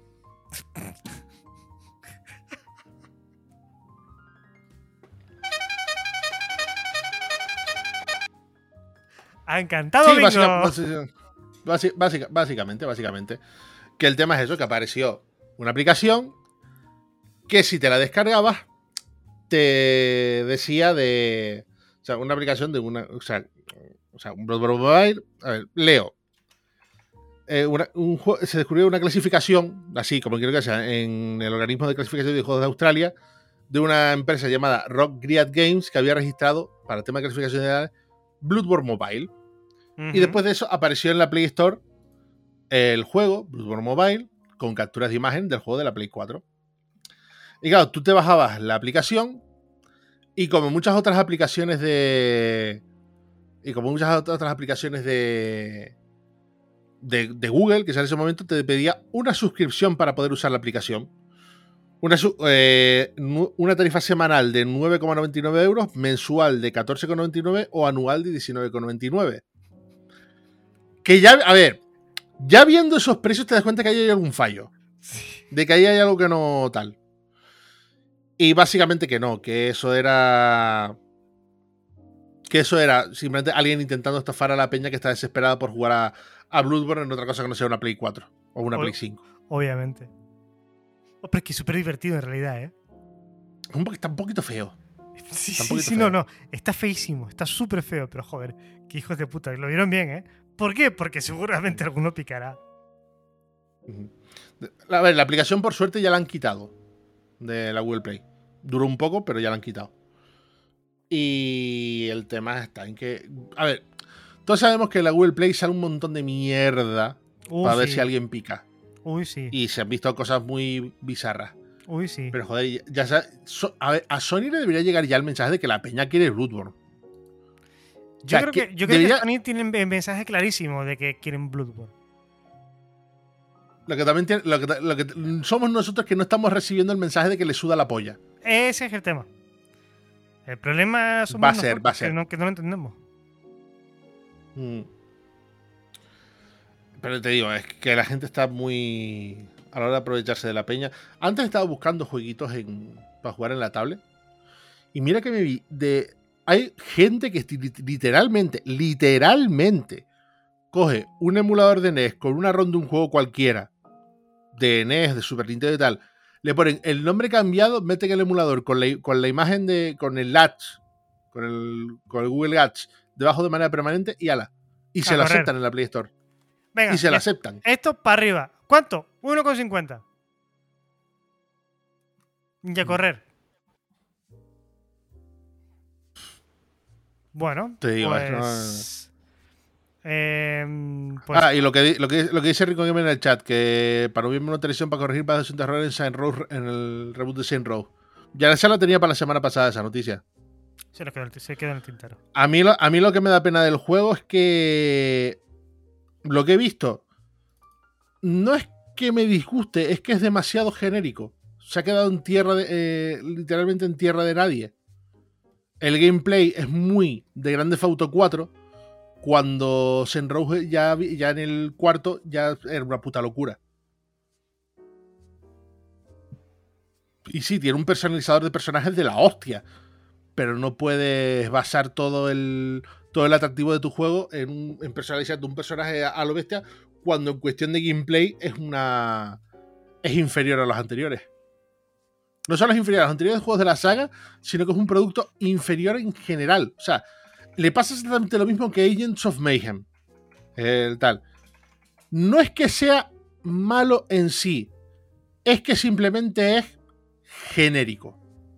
Ha encantado, Sí, bingo. básica- básica- básica- básica- básicamente, básicamente. Que el tema es eso, que apareció una aplicación que si te la descargabas, te decía de... O sea, una aplicación de una... O sea, o sea un Bloodborne Mobile... A ver, leo. Eh, una- un jue- se descubrió una clasificación, así como quiero que sea, en el organismo de clasificación de juegos de Australia, de una empresa llamada Rock Griat Games, que había registrado, para el tema de clasificación de Bloodborne Mobile. Ujú. Y después de eso apareció en la Play Store el juego, Bloodborne Mobile, con capturas de imagen del juego de la Play cuatro. Y claro, tú te bajabas la aplicación y como muchas otras aplicaciones de... Y como muchas otras aplicaciones de... De, de Google, que en ese momento te pedía una suscripción para poder usar la aplicación. Una, su- eh, nu- una tarifa semanal de nueve coma noventa y nueve euros, mensual de catorce coma noventa y nueve o anual de diecinueve coma noventa y nueve. Que ya, a ver, ya viendo esos precios te das cuenta que ahí hay algún fallo. De que ahí hay algo que no tal. Y básicamente que no, que eso era... Que eso era simplemente alguien intentando estafar a la peña que está desesperada por jugar a, a Bloodborne en otra cosa que no sea una Play cuatro o una Ob- Play cinco. Obviamente. Oh, pero es que es súper divertido en realidad, ¿eh? Un po- está un poquito feo. Sí, Está un sí, poquito sí, no, feo. no. Está feísimo, está súper feo, pero joder, qué hijos de puta. Lo vieron bien, ¿eh? ¿Por qué? Porque seguramente alguno picará. Ujú. A ver, la aplicación por suerte ya la han quitado de la Google Play. Duró un poco, pero ya la han quitado. Y el tema está en que... A ver, todos sabemos que en la Google Play sale un montón de mierda Uy, para ver sí. si alguien pica. Uy, sí. Y se han visto cosas muy bizarras. Uy, sí. Pero joder, ya sa- so- a, ver, a Sony le debería llegar ya el mensaje de que la peña quiere Bloodborne. Yo sea, creo que que, yo creo debería- que Sony tienen el mensaje clarísimo de que quieren Bloodborne. Lo que también tiene- lo que, ta- lo que t- somos nosotros que no estamos recibiendo el mensaje de que le suda la polla. Ese es el tema. El problema somos Va a ser, nosotros va a ser. Que, no, que no lo entendemos. Mm. Pero te digo, es que la gente está muy... A la hora de aprovecharse de la peña. Antes estaba buscando jueguitos en, para jugar en la tablet. Y mira que me vi de... Hay gente que esti- literalmente, literalmente, coge un emulador de N E S con una ROM de un juego cualquiera, de N E S, de Super Nintendo y tal, le ponen el nombre cambiado, meten el emulador con la, con la imagen de... con el latch, con el, con el Google Latch, debajo de manera permanente y ala. Y se A lo correr. aceptan en la Play Store. Venga, Y se lo ya- aceptan. esto para arriba. ¿Cuánto? uno con cincuenta. Mm. Y a correr. Bueno, Te digo, pues, es em, pues Ah, y lo que, di- lo que, lo que dice Rico Gamer en el chat, que para noviembre una televisión para corregir pasos de error en Saints Row, en el reboot de Saints Row. Ya esa la tenía para la semana pasada esa noticia. se, nos quedó, en el- se quedó en el tintero. A mí, lo, a mí lo que me da pena del juego es que lo que he visto no es que me disguste, es que es demasiado genérico. Se ha quedado en tierra de, eh, literalmente en tierra de nadie. El gameplay es muy de Grand Theft Auto cuatro, cuando Saints Row ya, vi- ya en el cuarto ya era una puta locura. Y sí, tiene un personalizador de personajes de la hostia, pero no puedes basar todo el, todo el atractivo de tu juego en, un, en personalizar un personaje a, a lo bestia, cuando en cuestión de gameplay es una es inferior a los anteriores. No solo es inferior a los anteriores juegos de la saga, sino que es un producto inferior en general. O sea, le pasa exactamente lo mismo que Agents of Mayhem. El tal. No es que sea malo en sí, es que simplemente es genérico.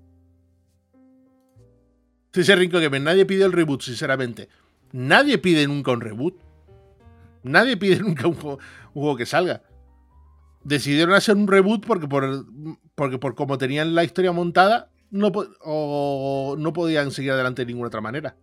Dice Rinco Gamer, nadie pide el reboot, sinceramente. Nadie pide nunca un reboot. Nadie pide nunca un juego, un juego que salga. Decidieron hacer un reboot porque por, porque por como tenían la historia montada, no, o no podían seguir adelante de ninguna otra manera.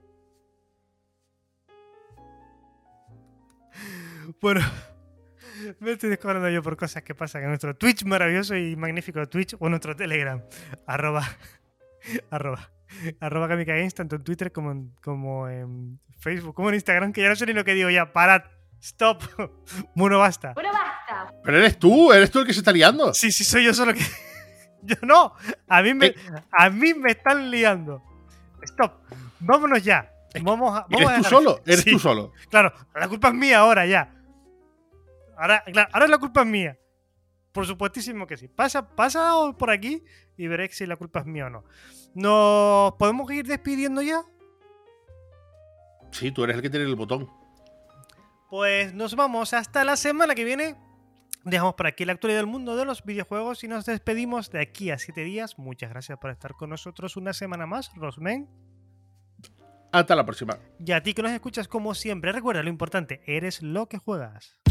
Bueno, me estoy descobrando yo por cosas que pasan en nuestro Twitch maravilloso y magnífico Twitch o nuestro Telegram. Arroba. Arroba. Arroba Kamika Games, tanto en Twitter como en, como en Facebook, como en Instagram, que ya no sé ni lo que digo ya. Parad. Stop. Bueno, basta. Bueno, basta. Pero eres tú, eres tú el que se está liando. Sí, sí, soy yo solo que... Yo no. A mí me, a mí me están liando. Stop. Vámonos ya. Vamos a, vamos ¿Eres a tú dejar- solo? ¿Eres Sí, tú solo? Claro, la culpa es mía ahora ya. Ahora, claro, ahora la culpa es mía. Por supuestísimo que sí. Pasa, pasa por aquí y veréis si la culpa es mía o no. ¿Nos podemos ir despidiendo ya? Sí, tú eres el que tiene el botón. Pues nos vamos hasta la semana que viene. Dejamos por aquí la actualidad del mundo de los videojuegos y nos despedimos de aquí a siete días. Muchas gracias por estar con nosotros una semana más, Rosmen. Hasta la próxima. Y a ti que nos escuchas como siempre, recuerda lo importante, eres lo que juegas.